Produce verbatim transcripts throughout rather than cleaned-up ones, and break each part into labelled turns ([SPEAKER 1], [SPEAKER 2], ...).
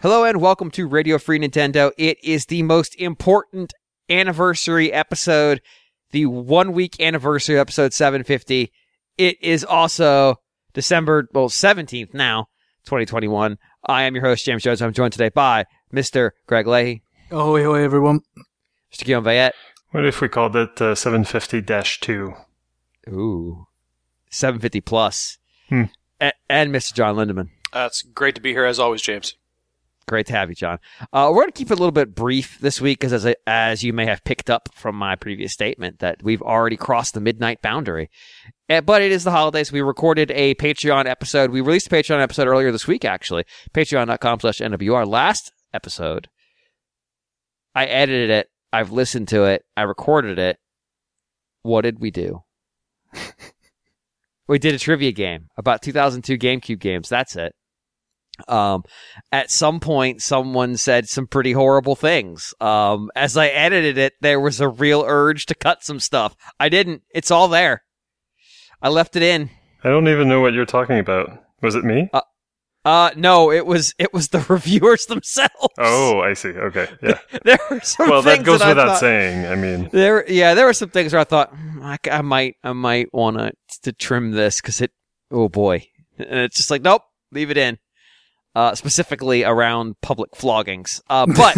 [SPEAKER 1] Hello and welcome to Radio Free Nintendo. It is the most important anniversary episode, the one-week anniversary episode seven fifty. It is also December, well, seventeenth now, twenty twenty-one. I am your host, James Jones. I'm joined today by Mister Greg Leahy.
[SPEAKER 2] Ahoy, ahoy, everyone.
[SPEAKER 1] Mister Guillaume Vayette.
[SPEAKER 3] What if we called it uh, seven fifty dash two?
[SPEAKER 1] Ooh, seven fifty plus.
[SPEAKER 3] Hmm.
[SPEAKER 1] A- and Mister John Lindemann.
[SPEAKER 4] Uh, it's great to be here as always, James.
[SPEAKER 1] Great to have you, John. Uh, we're going to keep it a little bit brief this week because, as, as you may have picked up from my previous statement, that we've already crossed the midnight boundary. Uh, but it is the holidays. We recorded a Patreon episode. We released a Patreon episode earlier this week, actually. Patreon.com slash NWR. Last episode, I edited it. I've listened to it. I recorded it. What did we do? We did a trivia game about two thousand two GameCube games. That's it. Um, at some point, someone said some pretty horrible things. Um, as I edited it, there was a real urge to cut some stuff. I didn't. It's all there. I left it in.
[SPEAKER 3] I don't even know what you're talking about. Was it me?
[SPEAKER 1] Uh, uh no, it was it was the reviewers themselves.
[SPEAKER 3] Oh, I see. Okay, yeah.
[SPEAKER 1] There were some
[SPEAKER 3] well,
[SPEAKER 1] things
[SPEAKER 3] that goes
[SPEAKER 1] that
[SPEAKER 3] without
[SPEAKER 1] thought,
[SPEAKER 3] saying. I mean,
[SPEAKER 1] there, yeah, there were some things where I thought hmm, I, I might, I might want to to trim this because it. Oh boy, and it's just like nope, leave it in. Uh, specifically around public floggings, uh, but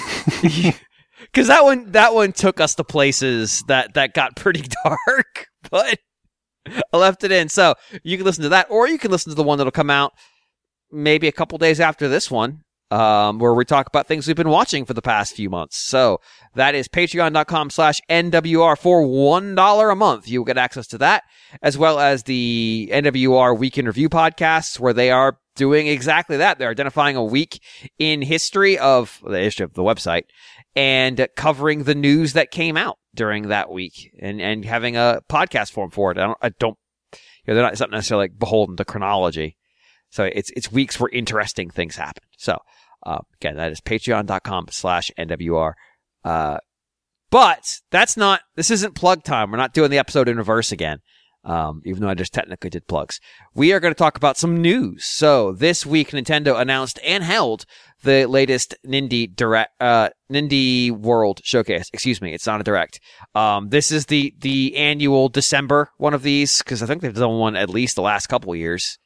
[SPEAKER 1] because that one that one took us to places that, that got pretty dark. But I left it in, so you can listen to that, or you can listen to the one that'll come out maybe a couple days after this one, um, where we talk about things we've been watching for the past few months. So that is patreon.com slash NWR for one dollar a month. You will get access to that, as well as the N W R Week in Review podcasts, where they are doing exactly that. They're identifying a week in history of the history of the website and covering the news that came out during that week and, and having a podcast form for it. I don't, I don't, you know, they're not, it's not necessarily like beholden to chronology. So it's, it's weeks where interesting things happen. So, uh, again, that is patreon.com slash NWR. Uh, but that's not, this isn't plug time. We're not doing the episode in reverse again. Um, even though I just technically did plugs. We are going to talk about some news. So this week, Nintendo announced and held the latest Nindy Direct, uh, Nindy World Showcase. Excuse me, it's not a Direct. Um, this is the, the annual December one of these, because I think they've done one at least the last couple of years.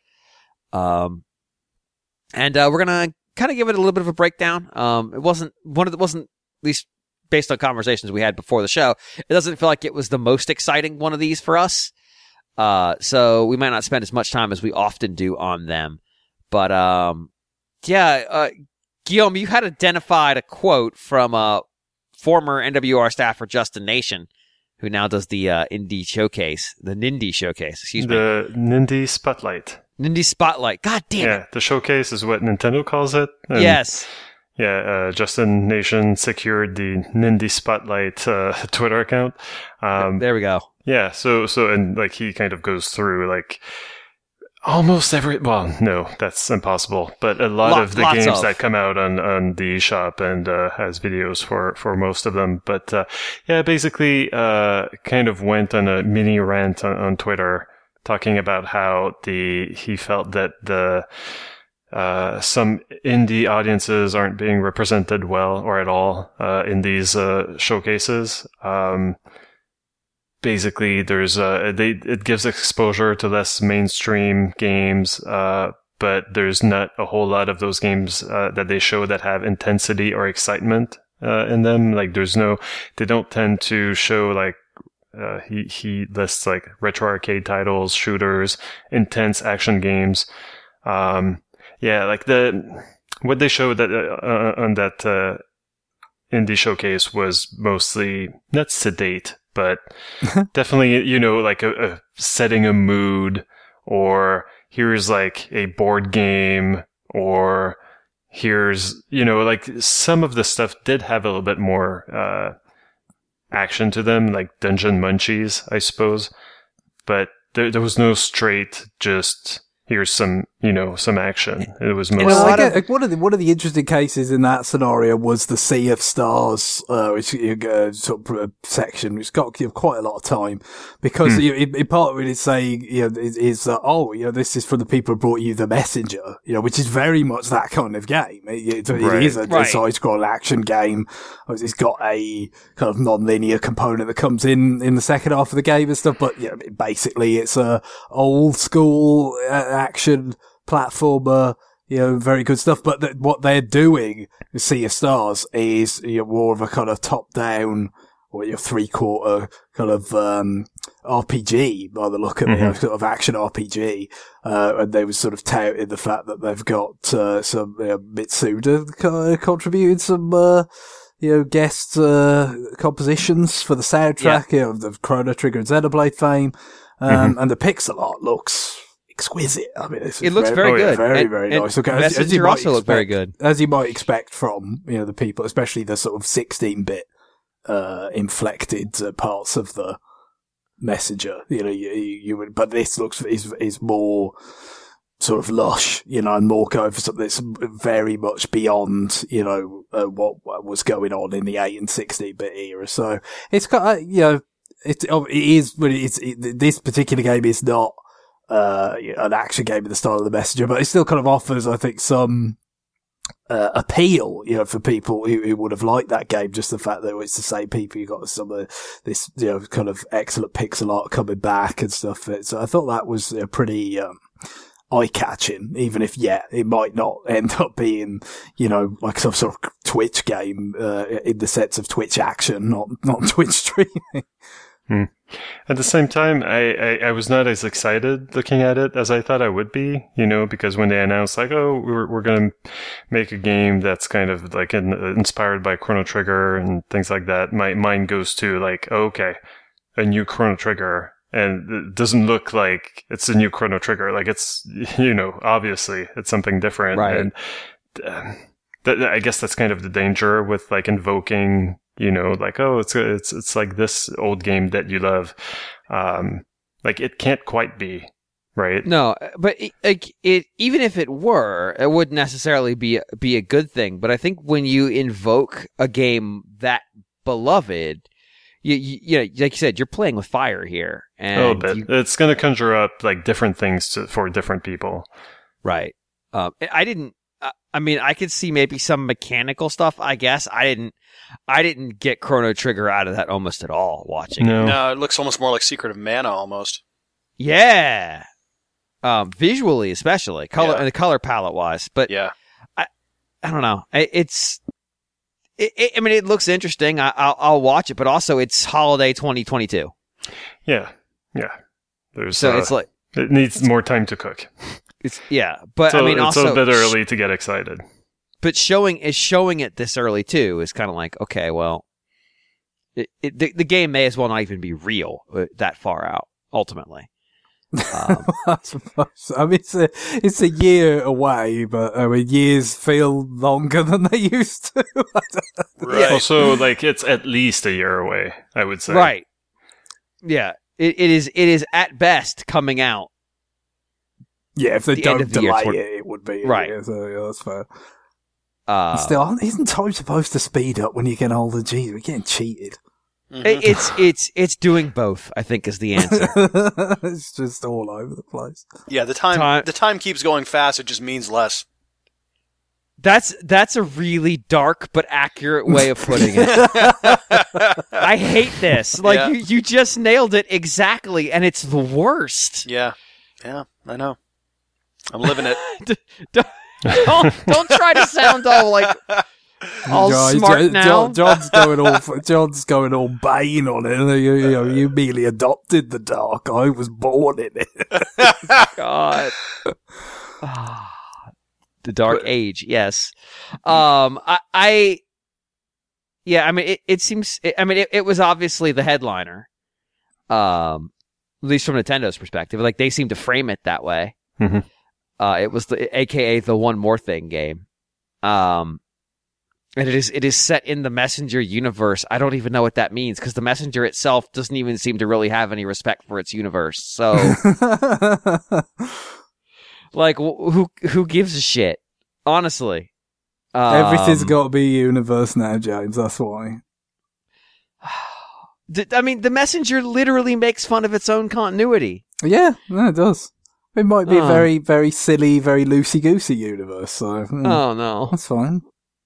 [SPEAKER 1] Um, and, uh, we're going to kind of give it a little bit of a breakdown. Um, it wasn't one of the, wasn't, at least based on conversations we had before the show, it doesn't feel like it was the most exciting one of these for us. Uh, so we might not spend as much time as we often do on them. But, um, yeah, uh, Guillaume, you had identified a quote from a former N W R staffer, Justin Nation, who now does the, uh, Indie Showcase, the Nindy Showcase, excuse
[SPEAKER 3] the
[SPEAKER 1] me.
[SPEAKER 3] The Nindy Spotlight.
[SPEAKER 1] Nindy Spotlight. God damn
[SPEAKER 3] yeah,
[SPEAKER 1] it.
[SPEAKER 3] The showcase is what Nintendo calls it. And
[SPEAKER 1] yes.
[SPEAKER 3] Yeah, uh, Justin Nation secured the Nindy Spotlight, uh, Twitter account. Um,
[SPEAKER 1] there we go.
[SPEAKER 3] Yeah, so, so, and like he kind of goes through like almost every, well, no, that's impossible, but a lot
[SPEAKER 1] Lot,
[SPEAKER 3] of the
[SPEAKER 1] lots
[SPEAKER 3] games
[SPEAKER 1] of.
[SPEAKER 3] that come out on, on the eShop and, uh, has videos for, for most of them. But, uh, yeah, basically, uh, kind of went on a mini rant on, on Twitter talking about how the, he felt that the, uh, some indie audiences aren't being represented well or at all, uh, in these, uh, showcases. Um, Basically, there's uh, they it gives exposure to less mainstream games, uh, but there's not a whole lot of those games uh, that they show that have intensity or excitement uh, in them. Like, there's no, they don't tend to show like uh, he he lists like retro arcade titles, shooters, intense action games. Um, yeah, like the what they showed that uh, on that uh, indie showcase was mostly not sedate, but definitely, you know, like a, a setting a mood, or here's like a board game, or here's, you know, like some of the stuff did have a little bit more uh, action to them, like Dungeon Munchies, I suppose. But there, there was no straight, just here's some you know, some action. It was
[SPEAKER 1] And a
[SPEAKER 3] mostly
[SPEAKER 1] lot
[SPEAKER 2] Well, I
[SPEAKER 1] of-
[SPEAKER 2] get, one of the one of the interesting cases in that scenario was the Sea of Stars, uh, which uh, sort of uh, section, which got you know, quite a lot of time because you know, it, it part of it is saying, you know, is, is uh, oh, you know, this is from the people who brought you The Messenger, you know, which is very much that kind of game. It, it, it
[SPEAKER 3] Right.
[SPEAKER 2] is a,
[SPEAKER 1] Right.
[SPEAKER 2] a side-scroll action game. It's got a kind of non-linear component that comes in in the second half of the game and stuff, but you know, basically it's a old school uh, action platformer, you know, very good stuff. But th- what they're doing with Sea of Stars is, you know, more of a kind of top-down or your three-quarter kind of um, R P G by the look of it, you know, sort of action R P G. Uh, and they were sort of touting the fact that they've got uh, some you know, Mitsuda co- contributed some. Uh, You know, guest uh, compositions for the soundtrack, you know, the Chrono Trigger and Xenoblade fame, um,
[SPEAKER 3] Mm-hmm.
[SPEAKER 2] and the pixel art looks exquisite. I mean, it's
[SPEAKER 1] It looks very
[SPEAKER 3] oh, yeah,
[SPEAKER 1] good.
[SPEAKER 2] very,
[SPEAKER 1] And-
[SPEAKER 2] very
[SPEAKER 1] and
[SPEAKER 2] nice. Okay, as, as you
[SPEAKER 1] Messenger
[SPEAKER 2] might
[SPEAKER 1] also looked very
[SPEAKER 2] expect-
[SPEAKER 1] good.
[SPEAKER 2] as you might expect from you know the people, especially the sort of sixteen-bit uh, inflected uh, parts of the Messenger. You know, you, you, you would, but this looks is is more sort of lush, you know, and more going for something that's very much beyond, you know, uh, what, what was going on in the eight and sixteen-bit era. So it's got, uh, you know, it, it is, but it's, it, this particular game is not, uh, an action game in the style of the Messenger, but it still kind of offers, I think, some, uh, appeal, you know, for people who, who would have liked that game. Just the fact that it's the same people, you got some of this, you know, kind of excellent pixel art coming back and stuff. So I thought that was a pretty, um, eye-catching, even if, yeah, it might not end up being, you know, like some sort of Twitch game, uh, in the sense of Twitch action, not, not Twitch streaming.
[SPEAKER 3] Hmm. At the same time, I, I, I was not as excited looking at it as I thought I would be, you know, because when they announced like, oh, we're, we're going to make a game that's kind of like in, inspired by Chrono Trigger and things like that, my mind goes to like, oh, okay, a new Chrono Trigger. And it doesn't look like it's a new Chrono Trigger. Like it's, you know, obviously it's something different.
[SPEAKER 1] Right.
[SPEAKER 3] And uh, th- I guess that's kind of the danger with like invoking, you know, like, oh, it's, it's, it's like this old game that you love. Um, like it can't quite be, right?
[SPEAKER 1] No, but it, like it, even if it were, it wouldn't necessarily be be a good thing. But I think when you invoke a game that beloved, you, you, you know, like you said, you're playing with fire here, and
[SPEAKER 3] a little bit.
[SPEAKER 1] you-
[SPEAKER 3] It's going to conjure up like different things to, for different people.
[SPEAKER 1] right? Um, I didn't. I- I mean, I could see maybe some mechanical stuff. I guess I didn't. I didn't get Chrono Trigger out of that almost at all. Watching, it.
[SPEAKER 3] No.
[SPEAKER 4] No, it looks almost more like Secret of Mana almost.
[SPEAKER 1] yeah, um, visually especially color
[SPEAKER 4] Yeah.
[SPEAKER 1] and the color palette wise, but
[SPEAKER 4] Yeah.
[SPEAKER 1] I don't know. I- It's. It, it, I mean, it looks interesting. I, I'll, I'll watch it, but also it's holiday twenty twenty-two,
[SPEAKER 3] Yeah. Yeah. There's,
[SPEAKER 1] so
[SPEAKER 3] uh,
[SPEAKER 1] it's like
[SPEAKER 3] it needs more time to cook.
[SPEAKER 1] it's yeah. But
[SPEAKER 3] So
[SPEAKER 1] I mean,
[SPEAKER 3] it's
[SPEAKER 1] also
[SPEAKER 3] a bit early to get excited.
[SPEAKER 1] but showing is showing it this early too is kind of like, okay, well, it, it, the the game may as well not even be real uh, that far out. Ultimately, um,
[SPEAKER 2] I suppose. I mean, it's a, it's a year away, but I mean, years feel longer than they used to.
[SPEAKER 4] Right.
[SPEAKER 3] Also, like it's at least a year away, I would say.
[SPEAKER 1] right? Yeah, it, it is. It is at best coming out.
[SPEAKER 2] Yeah, if they
[SPEAKER 1] The end
[SPEAKER 2] don't
[SPEAKER 1] of the year
[SPEAKER 2] delay
[SPEAKER 1] toward-
[SPEAKER 2] it, it would be.
[SPEAKER 1] Right.
[SPEAKER 2] Yeah, so, yeah, that's fair.
[SPEAKER 1] Uh,
[SPEAKER 2] Still, isn't time supposed to speed up when you get older? Jeez, we're getting cheated.
[SPEAKER 4] Mhm.
[SPEAKER 1] it- it's it's it's doing both. I think is the answer.
[SPEAKER 2] It's just all over the place.
[SPEAKER 4] Yeah, the time,
[SPEAKER 1] Time-
[SPEAKER 4] the time keeps going fast. It just means less.
[SPEAKER 1] That's that's a really dark but accurate way of putting it. I hate this. Like
[SPEAKER 4] Yeah.
[SPEAKER 1] you, you just nailed it exactly, and it's the worst.
[SPEAKER 4] Yeah, yeah, I know. I'm living it.
[SPEAKER 1] Don't don't try to sound all like all
[SPEAKER 2] Guys,
[SPEAKER 1] smart
[SPEAKER 2] Jo-
[SPEAKER 1] now.
[SPEAKER 2] John, John's going all John's going all Bane on it. You, you know, you merely adopted the dark. I was born in it.
[SPEAKER 1] God. Ah, the dark age, yes. Um, I, I, yeah, I mean, it, it seems, it, I mean, it, it was obviously the headliner. Um, at least from Nintendo's perspective, like they seem to frame it that way.
[SPEAKER 3] Mhm.
[SPEAKER 1] Uh, it was the, A K A the One More Thing game. Um, and it is, it is set in the Messenger universe. I don't even know what that means because the Messenger itself doesn't even seem to really have any respect for its universe. So, Like, wh- who who gives a shit? Honestly. Um,
[SPEAKER 2] Everything's got to be a universe now, James. That's why.
[SPEAKER 1] I mean, The Messenger literally makes fun of its own continuity.
[SPEAKER 2] Yeah, no, it does. It might be
[SPEAKER 1] Oh.
[SPEAKER 2] a very, very silly, very loosey-goosey universe, so mm,
[SPEAKER 1] Oh, no.
[SPEAKER 2] that's fine.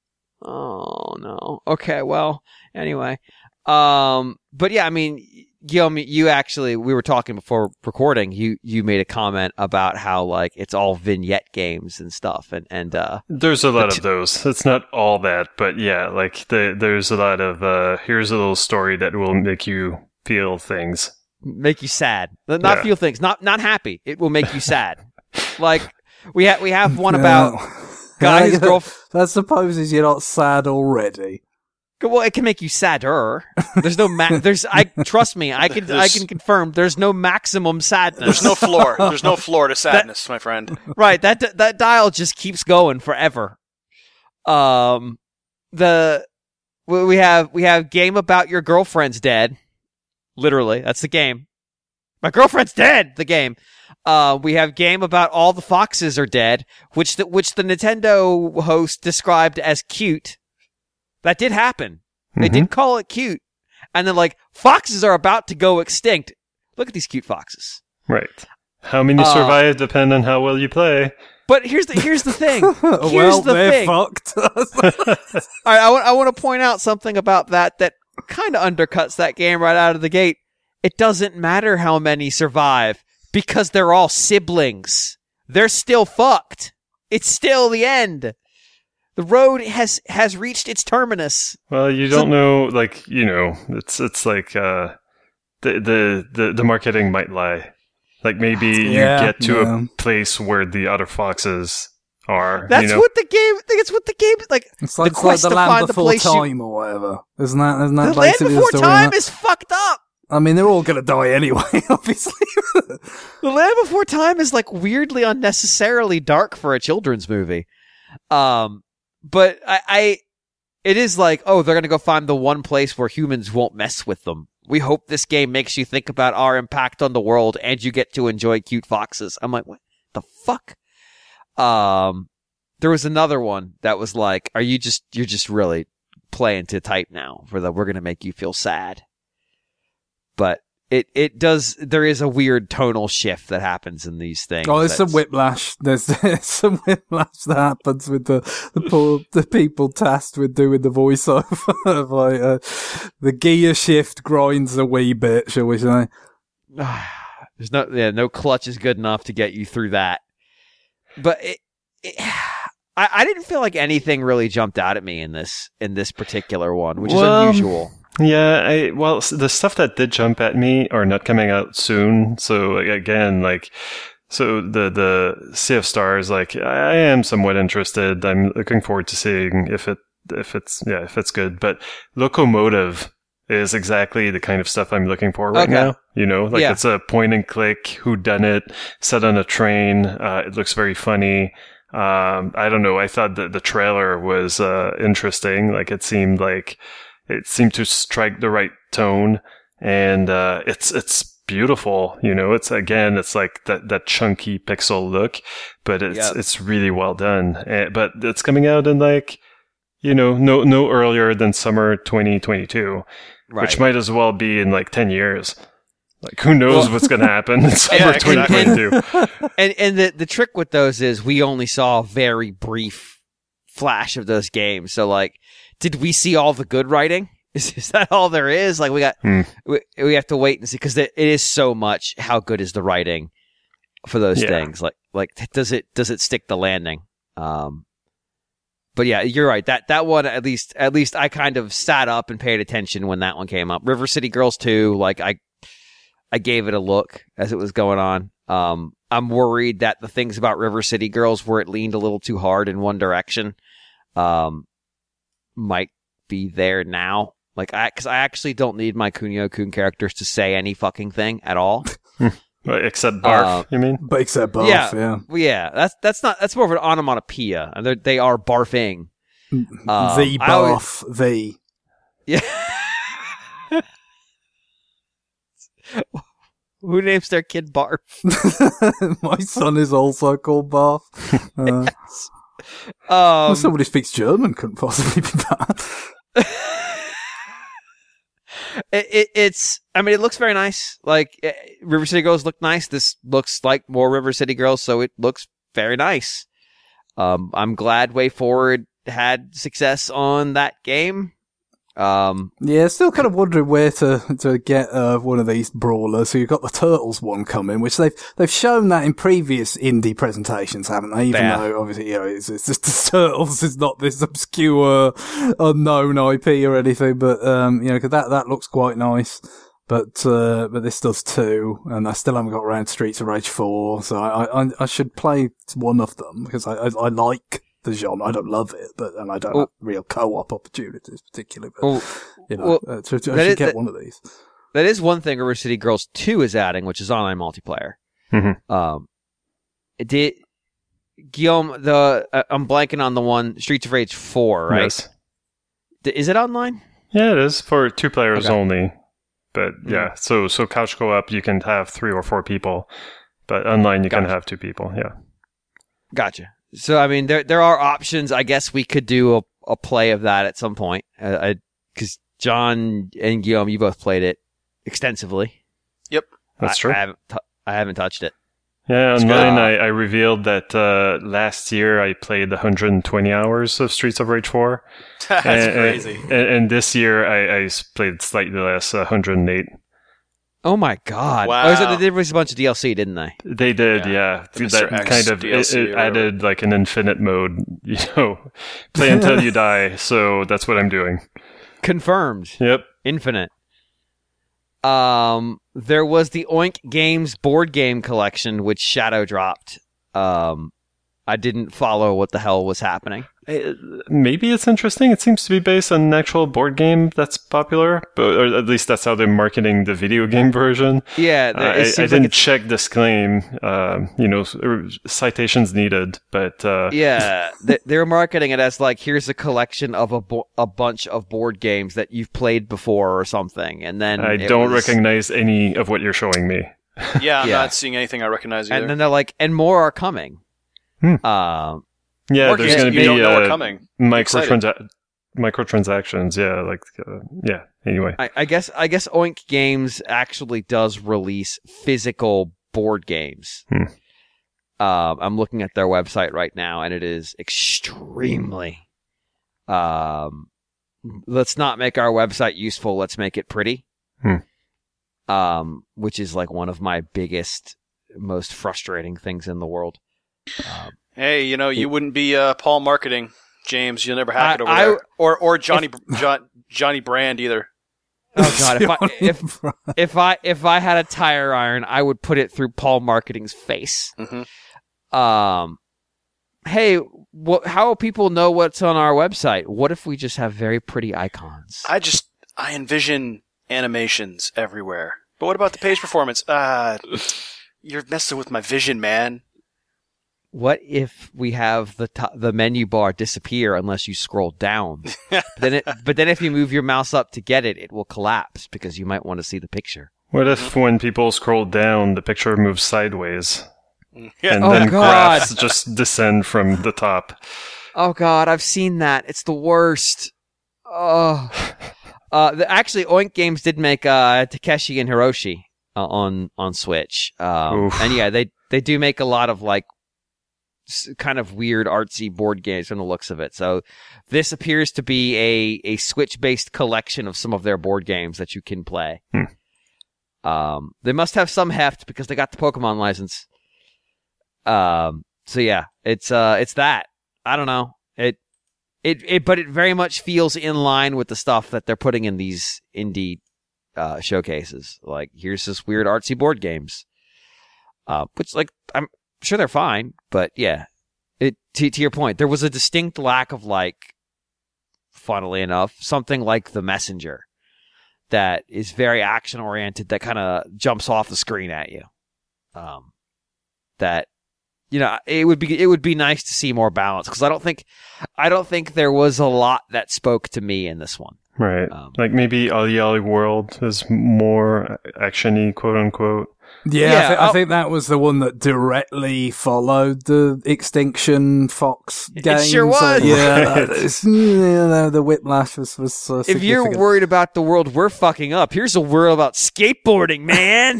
[SPEAKER 1] Oh, no. Okay, well, anyway. Um, but yeah, I mean, Guillaume, you actually, we were talking before recording, you, you made a comment about how, like, it's all vignette games and stuff, and, and uh,
[SPEAKER 3] There's a lot
[SPEAKER 1] But-
[SPEAKER 3] of those. It's not all that, but yeah, like the, there's a lot of uh, here's a little story that will make you feel things.
[SPEAKER 1] make you sad. Not
[SPEAKER 3] Yeah.
[SPEAKER 1] feel things, not not happy. It will make you sad. Like, we, ha- we have one
[SPEAKER 2] Yeah.
[SPEAKER 1] about guy, his girlfriend.
[SPEAKER 2] That supposes you're not sad already.
[SPEAKER 1] Well, it can make you sadder. There's no ma- there's I trust me, I can I
[SPEAKER 4] There's-
[SPEAKER 1] can confirm there's no maximum sadness.
[SPEAKER 4] There's no floor. There's no floor to sadness, my friend.
[SPEAKER 1] Right, that that dial just keeps going forever. Um the we we have we have game about your girlfriend's dead. Literally, that's the game. My girlfriend's dead, the game. Uh, we have game about all the foxes are dead, which the, which the Nintendo host described as cute. That did happen. They
[SPEAKER 3] Mhm.
[SPEAKER 1] did call it cute. And then, like, foxes are about to go extinct. Look at these cute foxes.
[SPEAKER 3] Right. How many
[SPEAKER 1] Uh,
[SPEAKER 3] survive depend on how well you play.
[SPEAKER 1] But here's the here's the thing. Here's
[SPEAKER 2] well,
[SPEAKER 1] the
[SPEAKER 2] they're
[SPEAKER 1] thing.
[SPEAKER 2] fucked.
[SPEAKER 1] All right, I want I want to point out something about that that kind of undercuts that game right out of the gate. It doesn't matter how many survive because they're all siblings. They're still fucked. It's still the end. The road has has reached its terminus.
[SPEAKER 3] Well, you don't know, like, you know, it's it's like uh, the, the the the marketing might lie. Like maybe
[SPEAKER 2] Yeah,
[SPEAKER 3] you get to
[SPEAKER 2] yeah.
[SPEAKER 3] a place where the other foxes are.
[SPEAKER 1] That's
[SPEAKER 3] you know?
[SPEAKER 1] what the game. That's what the game like.
[SPEAKER 2] It's like,
[SPEAKER 1] the
[SPEAKER 2] it's like
[SPEAKER 1] quest
[SPEAKER 2] the
[SPEAKER 1] to
[SPEAKER 2] land
[SPEAKER 1] find the
[SPEAKER 2] before
[SPEAKER 1] place you-
[SPEAKER 2] time or whatever. Isn't that, isn't that
[SPEAKER 1] The land
[SPEAKER 2] basically
[SPEAKER 1] before
[SPEAKER 2] the story?
[SPEAKER 1] time
[SPEAKER 2] in
[SPEAKER 1] is fucked up.
[SPEAKER 2] that? I mean, they're all going to die anyway, obviously.
[SPEAKER 1] The Land Before Time is like weirdly unnecessarily dark for a children's movie. Um, but I, I, it is like, oh, they're gonna go find the one place where humans won't mess with them. We hope this game makes you think about our impact on the world, and you get to enjoy cute foxes. I'm like, what the fuck? Um, there was another one that was like, are you just, you're just really playing to type now for the, we're gonna make you feel sad. But it, it does, there is a weird tonal shift that happens in these things.
[SPEAKER 2] Oh, there's some
[SPEAKER 1] that's-
[SPEAKER 2] whiplash. There's, there's some whiplash that happens with the the poor the people tasked with doing the voiceover. Of like uh, the gear shift grinds a wee bit, shall we say?
[SPEAKER 1] There's no, yeah, no clutch is good enough to get you through that. But it, it, I, I didn't feel like anything really jumped out at me in this in this particular one, which
[SPEAKER 3] Well,
[SPEAKER 1] is unusual.
[SPEAKER 3] Yeah, I, well, s- the stuff that did jump at me are not coming out soon. So like, again, like, so the the Sea of Stars, like, I, I am somewhat interested. I'm looking forward to seeing if it if it's yeah if it's good. But Locomotive is exactly the kind of stuff I'm looking for right
[SPEAKER 1] Okay.
[SPEAKER 3] now. You know, like
[SPEAKER 1] Yeah.
[SPEAKER 3] it's a point and click whodunit set on a train. Uh, it looks very funny. Um, I don't know. I thought that the trailer was uh, interesting. Like it seemed like. It seemed to strike the right tone, and uh, it's it's beautiful. You know, it's again, it's like that, that chunky pixel look, but it's
[SPEAKER 1] Yep.
[SPEAKER 3] it's really well done. Uh, but it's coming out in like, you know, no no earlier than summer twenty twenty-two,
[SPEAKER 1] Right.
[SPEAKER 3] which might as well be in like ten years. Like who knows
[SPEAKER 1] Well-
[SPEAKER 3] what's going to happen in summer
[SPEAKER 4] Yeah, exactly.
[SPEAKER 3] twenty twenty-two?
[SPEAKER 1] and and the the trick with those is we only saw a very brief flash of those games. So like, did we see all the good writing? Is is that all there is? Like we got
[SPEAKER 3] Hmm.
[SPEAKER 1] we, we have to wait and see because it is so much. How good is the writing for those
[SPEAKER 3] Yeah.
[SPEAKER 1] things? Like like does it does it stick the landing? Um, but yeah, you're right. That that one at least at least I kind of sat up and paid attention when that one came up. River City Girls two, like I I gave it a look as it was going on. Um, I'm worried that the things about River City Girls where it leaned a little too hard in one direction, um, might be there now. Like I, because I actually don't need my Kunio-kun characters to say any fucking thing at all.
[SPEAKER 3] Well, except barf,
[SPEAKER 1] Uh,
[SPEAKER 3] you mean?
[SPEAKER 2] But except both,
[SPEAKER 1] Yeah.
[SPEAKER 2] yeah.
[SPEAKER 1] Well, yeah, that's that's not that's more of an onomatopoeia, and they're- they are barfing. Um,
[SPEAKER 2] the
[SPEAKER 1] I always-
[SPEAKER 2] bath, the.
[SPEAKER 1] Yeah. Who names their kid Barf?
[SPEAKER 2] My son is also called Barf. Uh,
[SPEAKER 1] Um,
[SPEAKER 2] somebody who speaks German couldn't possibly be bad.
[SPEAKER 1] it, it, it's, I mean, it looks very nice. Like, eh, River City Girls look nice. This looks like more River City Girls, so it looks very nice. Um, I'm glad Way Forward had success on that game. Um,
[SPEAKER 2] Yeah, still kind of wondering where to to get uh, one of these brawlers. So you've got the Turtles one coming, which they've they've shown that in previous indie presentations, haven't they? Even
[SPEAKER 1] Yeah.
[SPEAKER 2] though obviously, you know, it's, it's just the Turtles is not this obscure, unknown I P or anything, but um, you know, 'cause that that looks quite nice. But uh, but this does too, and I still haven't got around Streets of Rage four, so I I, I should play one of them because I I, I like the genre. I don't love it, but and I don't
[SPEAKER 1] Oh.
[SPEAKER 2] have real co-op opportunities particularly. But
[SPEAKER 1] well,
[SPEAKER 2] you know,
[SPEAKER 1] well,
[SPEAKER 2] uh, so, so I
[SPEAKER 1] that
[SPEAKER 2] should
[SPEAKER 1] is-
[SPEAKER 2] get
[SPEAKER 1] that-
[SPEAKER 2] one of these.
[SPEAKER 1] that is one thing River City Girls two is adding, which is online multiplayer.
[SPEAKER 3] Mhm.
[SPEAKER 1] Um, it did, Guillaume, the, uh, I'm blanking on the one, Streets of Rage four, right?
[SPEAKER 3] Yes.
[SPEAKER 1] D- Is it online?
[SPEAKER 3] Yeah, it is for two players
[SPEAKER 1] Okay.
[SPEAKER 3] only. But yeah, so so couch co-op you can have three or four people, but online you can
[SPEAKER 1] Gotcha.
[SPEAKER 3] have two people. Yeah.
[SPEAKER 1] Gotcha. So, I mean, there there are options. I guess we could do a, a play of that at some point. Because John and Guillaume, you both played it extensively.
[SPEAKER 3] That's
[SPEAKER 1] I,
[SPEAKER 3] true.
[SPEAKER 1] I haven't, t- I haven't touched it.
[SPEAKER 3] Yeah,
[SPEAKER 1] It's
[SPEAKER 3] online
[SPEAKER 1] good.
[SPEAKER 3] I, I revealed that uh, last year I played one hundred twenty hours of Streets of Rage four.
[SPEAKER 4] That's
[SPEAKER 3] and,
[SPEAKER 4] crazy.
[SPEAKER 3] And, and this year I, I played slightly less, one hundred eight.
[SPEAKER 1] Oh my god!
[SPEAKER 4] Wow.
[SPEAKER 1] Oh, so they did release a bunch of D L C, didn't they?
[SPEAKER 3] They did,
[SPEAKER 4] Yeah.
[SPEAKER 3] yeah.
[SPEAKER 4] The Mister
[SPEAKER 3] That
[SPEAKER 4] X
[SPEAKER 3] kind of
[SPEAKER 4] D L C
[SPEAKER 3] it,
[SPEAKER 4] or
[SPEAKER 3] it
[SPEAKER 4] whatever.
[SPEAKER 3] added like an infinite mode, you know, play until you die. So that's what I'm doing.
[SPEAKER 1] Confirmed.
[SPEAKER 3] Yep.
[SPEAKER 1] Infinite. Um, there was the Oink Games board game collection, which Shadow dropped. Um, I didn't follow what the hell was happening.
[SPEAKER 3] Uh, Maybe it's interesting. It seems to be based on an actual board game that's popular, but or at least that's how they're marketing the video game version.
[SPEAKER 1] Yeah,
[SPEAKER 3] Uh,
[SPEAKER 1] th-
[SPEAKER 3] I,
[SPEAKER 1] it
[SPEAKER 3] I
[SPEAKER 1] seems like
[SPEAKER 3] didn't
[SPEAKER 1] it's-
[SPEAKER 3] check this claim. Um, you know, s- er, citations needed, but uh,
[SPEAKER 1] yeah, they, they're marketing it as like, here's a collection of a bo- a bunch of board games that you've played before or something, and then
[SPEAKER 3] I
[SPEAKER 1] it
[SPEAKER 3] don't
[SPEAKER 1] was-
[SPEAKER 3] recognize any of what you're showing me.
[SPEAKER 4] Yeah, I'm
[SPEAKER 1] Yeah.
[SPEAKER 4] not seeing anything I recognize either.
[SPEAKER 1] And then they're like, and more are coming.
[SPEAKER 3] Hmm.
[SPEAKER 1] Um,
[SPEAKER 3] Yeah,
[SPEAKER 4] Or
[SPEAKER 3] there's
[SPEAKER 4] games
[SPEAKER 3] going to
[SPEAKER 4] you
[SPEAKER 3] be
[SPEAKER 4] don't know are
[SPEAKER 3] uh,
[SPEAKER 4] coming.
[SPEAKER 3] microtrans- microtransactions. Yeah, like uh, yeah. Anyway,
[SPEAKER 1] I, I guess I guess Oink Games actually does release physical board games.
[SPEAKER 3] Hmm.
[SPEAKER 1] Um, I'm looking at their website right now, and it is extremely. Um, let's not make our website useful. Let's make it pretty.
[SPEAKER 3] Hmm.
[SPEAKER 1] Um, which is like one of my biggest, most frustrating things in the world. Um,
[SPEAKER 4] Hey, you know, you wouldn't be uh, Paul marketing, James. You'll never hack it over
[SPEAKER 1] I- I-
[SPEAKER 4] there. Or or Johnny John, Johnny Brand either.
[SPEAKER 1] oh God! If I if if I if I had a tire iron, I would put it through Paul Marketing's face.
[SPEAKER 4] Mm-hmm.
[SPEAKER 1] Um, hey, what? How will people know what's on our website? What if we just have very pretty icons?
[SPEAKER 4] I just I envision animations everywhere. But what about the page performance? Ah, you're messing with my vision, man.
[SPEAKER 1] What if we have the to- the menu bar disappear unless you scroll down? but then, it, but then if you move your mouse up to get it, it will collapse because you might want to see the picture.
[SPEAKER 3] what if when people scroll down, the picture moves sideways,
[SPEAKER 4] Yeah.
[SPEAKER 3] and
[SPEAKER 1] Oh,
[SPEAKER 3] then
[SPEAKER 1] God.
[SPEAKER 3] graphs just descend from the top?
[SPEAKER 1] Oh God, I've seen that. It's the worst. Oh, uh, the, actually, Oink Games did make uh, Takeshi and Hiroshi uh, on on Switch, um,
[SPEAKER 3] Oof.
[SPEAKER 1] and yeah, they they do make a lot of like s- kind of weird artsy board games from the looks of it. So this appears to be a a Switch based collection of some of their board games that you can play.
[SPEAKER 3] Hmm.
[SPEAKER 1] Um, they must have some heft because they got the Pokemon license. Um, so yeah, it's uh, it's that. I don't know. It, it, it, but it very much feels in line with the stuff that they're putting in these indie uh, showcases. Like, here's this weird artsy board games, uh, which, like, I'm sure they're fine, but yeah, it. To, to your point, there was a distinct lack of, like, funnily enough, something like The Messenger that is very action oriented, that kind of jumps off the screen at you. Um, that. You know, it would be it would be nice to see more balance because I don't think I don't think there was a lot that spoke to me in this one.
[SPEAKER 3] Right.
[SPEAKER 1] Um,
[SPEAKER 3] like maybe Ali Ali World is more actiony, quote unquote.
[SPEAKER 2] Yeah,
[SPEAKER 1] Yeah,
[SPEAKER 2] I, th-
[SPEAKER 1] I'll-
[SPEAKER 2] I think that was the one that directly followed the Extinction Fox
[SPEAKER 1] It
[SPEAKER 2] game.
[SPEAKER 1] sure
[SPEAKER 2] so,
[SPEAKER 1] was.
[SPEAKER 2] yeah, that is- you know, the whiplash was, was uh,
[SPEAKER 1] If you're
[SPEAKER 2] significant.
[SPEAKER 1] worried about the world we're fucking up, here's a world about skateboarding, man.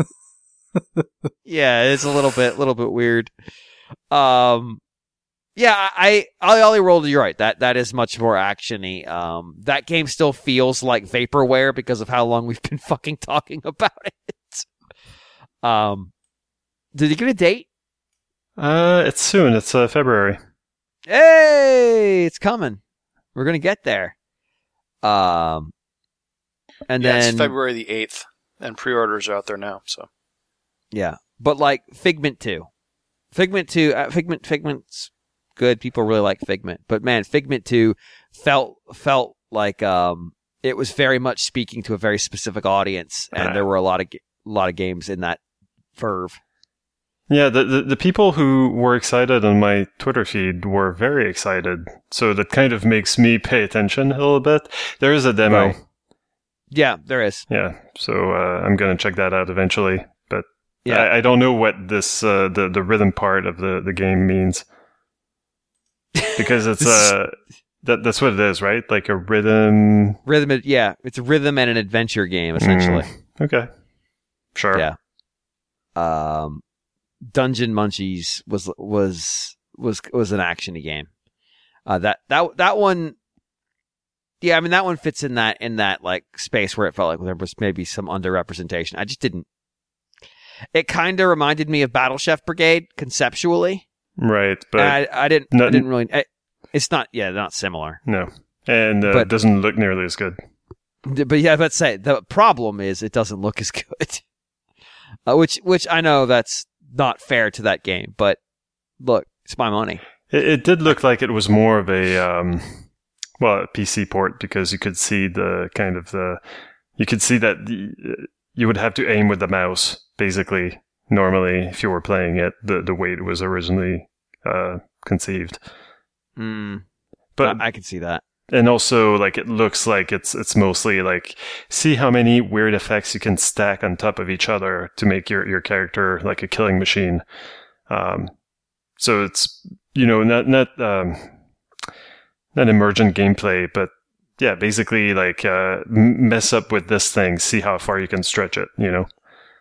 [SPEAKER 1] Yeah, it's a little bit, little bit weird. Um, yeah, I, I, Ollie World, you're right. That that is much more actiony. Um, that game still feels like vaporware because of how long we've been fucking talking about it. Um, did you get a date?
[SPEAKER 3] Uh, it's soon. It's uh, February.
[SPEAKER 1] Hey, it's coming. We're gonna get there. Um, and
[SPEAKER 4] yeah,
[SPEAKER 1] then
[SPEAKER 4] it's February the eighth, and pre-orders are out there now. So
[SPEAKER 1] yeah, but like Figment two, Figment two, uh, Figment, Figment's good. People really like Figment, but man, Figment two felt felt like um it was very much speaking to a very specific audience, and
[SPEAKER 3] Right.
[SPEAKER 1] there were a lot of a lot of games in that verve.
[SPEAKER 3] Yeah, the, the the people who were excited on my Twitter feed were very excited. So that kind of makes me pay attention a little bit. There is a demo.
[SPEAKER 1] Right. Yeah, there is.
[SPEAKER 3] Yeah, so uh, I'm gonna check that out eventually. But
[SPEAKER 1] Yeah,
[SPEAKER 3] I, I don't know what this uh, the the rhythm part of the, the game means because it's uh that that's what it is, right? Like a rhythm.
[SPEAKER 1] rhythm. Yeah, it's a rhythm and an adventure game essentially.
[SPEAKER 3] Mm, okay, sure.
[SPEAKER 1] Yeah. Um, Dungeon Munchies was was was was an actiony game. Uh, that that that one, yeah, I mean that one fits in that in that like space where it felt like there was maybe some underrepresentation. I just didn't. It kind of reminded me of Battle Chef Brigade conceptually,
[SPEAKER 3] Right, but
[SPEAKER 1] and I, I didn't.
[SPEAKER 3] no-
[SPEAKER 1] I didn't really. I, it's not. Yeah, not similar.
[SPEAKER 3] no, and uh,
[SPEAKER 1] But-
[SPEAKER 3] doesn't look nearly as good.
[SPEAKER 1] But yeah, let's say the problem is it doesn't look as good. Uh, which which I know that's not fair to that game, but look, it's my money.
[SPEAKER 3] It, it did look like it was more of a um, well, a P C port because you could see the kind of the you could see that the, you would have to aim with the mouse basically normally if you were playing it the the way it was originally uh, conceived.
[SPEAKER 1] Mm,
[SPEAKER 3] But
[SPEAKER 1] I, I can see that.
[SPEAKER 3] and also like it looks like it's it's mostly like see how many weird effects you can stack on top of each other to make your your character like a killing machine. Um, so it's you know not not um, not emergent gameplay, but yeah, basically like uh, m- mess up with this thing, see how far you can stretch it. You know.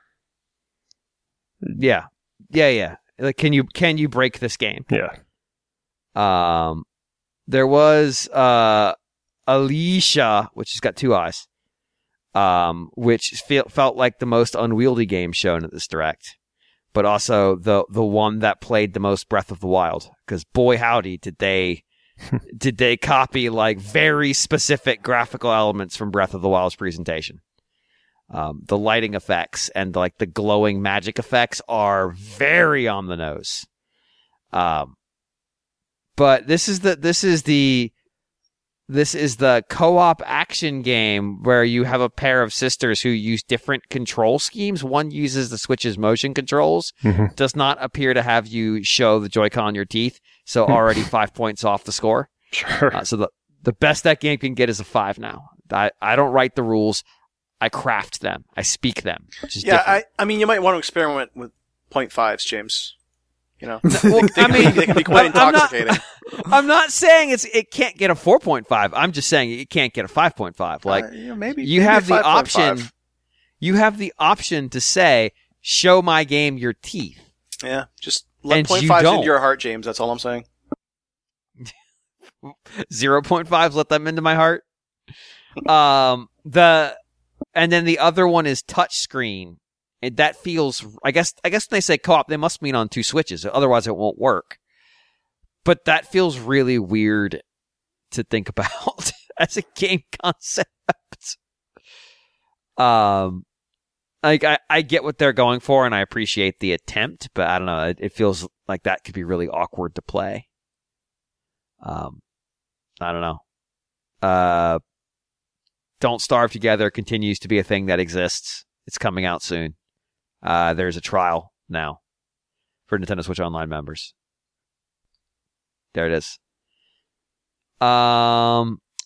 [SPEAKER 1] Yeah, yeah, yeah. Like, can you can you break this game?
[SPEAKER 3] Yeah.
[SPEAKER 1] Um, there was uh Alicia, which has got two eyes, um, which feel, felt like the most unwieldy game shown at this direct, but also the the one that played the most Breath of the Wild. Because boy, howdy, did they did they copy like very specific graphical elements from Breath of the Wild's presentation. Um, the lighting effects and like the glowing magic effects are very on the nose. Um, but this is the this is the this is the co-op action game where you have a pair of sisters who use different control schemes. One uses the Switch's motion controls,
[SPEAKER 3] Mhm.
[SPEAKER 1] does not appear to have you show the Joy-Con on your teeth, so already five points off the score.
[SPEAKER 3] Sure.
[SPEAKER 1] Uh, so the the best that game can get is a five now. I, I don't write the rules. I craft them. I speak them. Which is
[SPEAKER 4] yeah,
[SPEAKER 1] different.
[SPEAKER 4] I, I mean, you might want to experiment with point fives, James. You know,
[SPEAKER 1] Well,
[SPEAKER 4] they,
[SPEAKER 1] I
[SPEAKER 4] can
[SPEAKER 1] mean,
[SPEAKER 4] be, they can be quite
[SPEAKER 1] I'm not-
[SPEAKER 4] intoxicating.
[SPEAKER 1] I'm not saying it's it can't get a four point five. I'm just saying it can't get a five point five. Like
[SPEAKER 4] Uh, you know, maybe
[SPEAKER 1] you
[SPEAKER 4] maybe
[SPEAKER 1] have
[SPEAKER 4] a
[SPEAKER 1] the
[SPEAKER 4] five point
[SPEAKER 1] option.
[SPEAKER 4] five.
[SPEAKER 1] You have the option to say, "Show my game your teeth."
[SPEAKER 4] Yeah, just let
[SPEAKER 1] And
[SPEAKER 4] point
[SPEAKER 1] you
[SPEAKER 4] fives
[SPEAKER 1] don't.
[SPEAKER 4] into your heart, James. That's all I'm saying.
[SPEAKER 1] Zero point fives, let them into my heart. Um, the and then the other one is touchscreen. And that feels, I guess, I guess when they say co-op, they must mean on two switches. Otherwise, it won't work. But that feels really weird to think about as a game concept. Um, like I, I get what they're going for, and I appreciate the attempt, but I don't know. It, it feels like that could be really awkward to play. Um, I don't know. Uh, Don't Starve Together continues to be a thing that exists. It's coming out soon. Uh, there's a trial now for Nintendo Switch Online members. There it is. Um,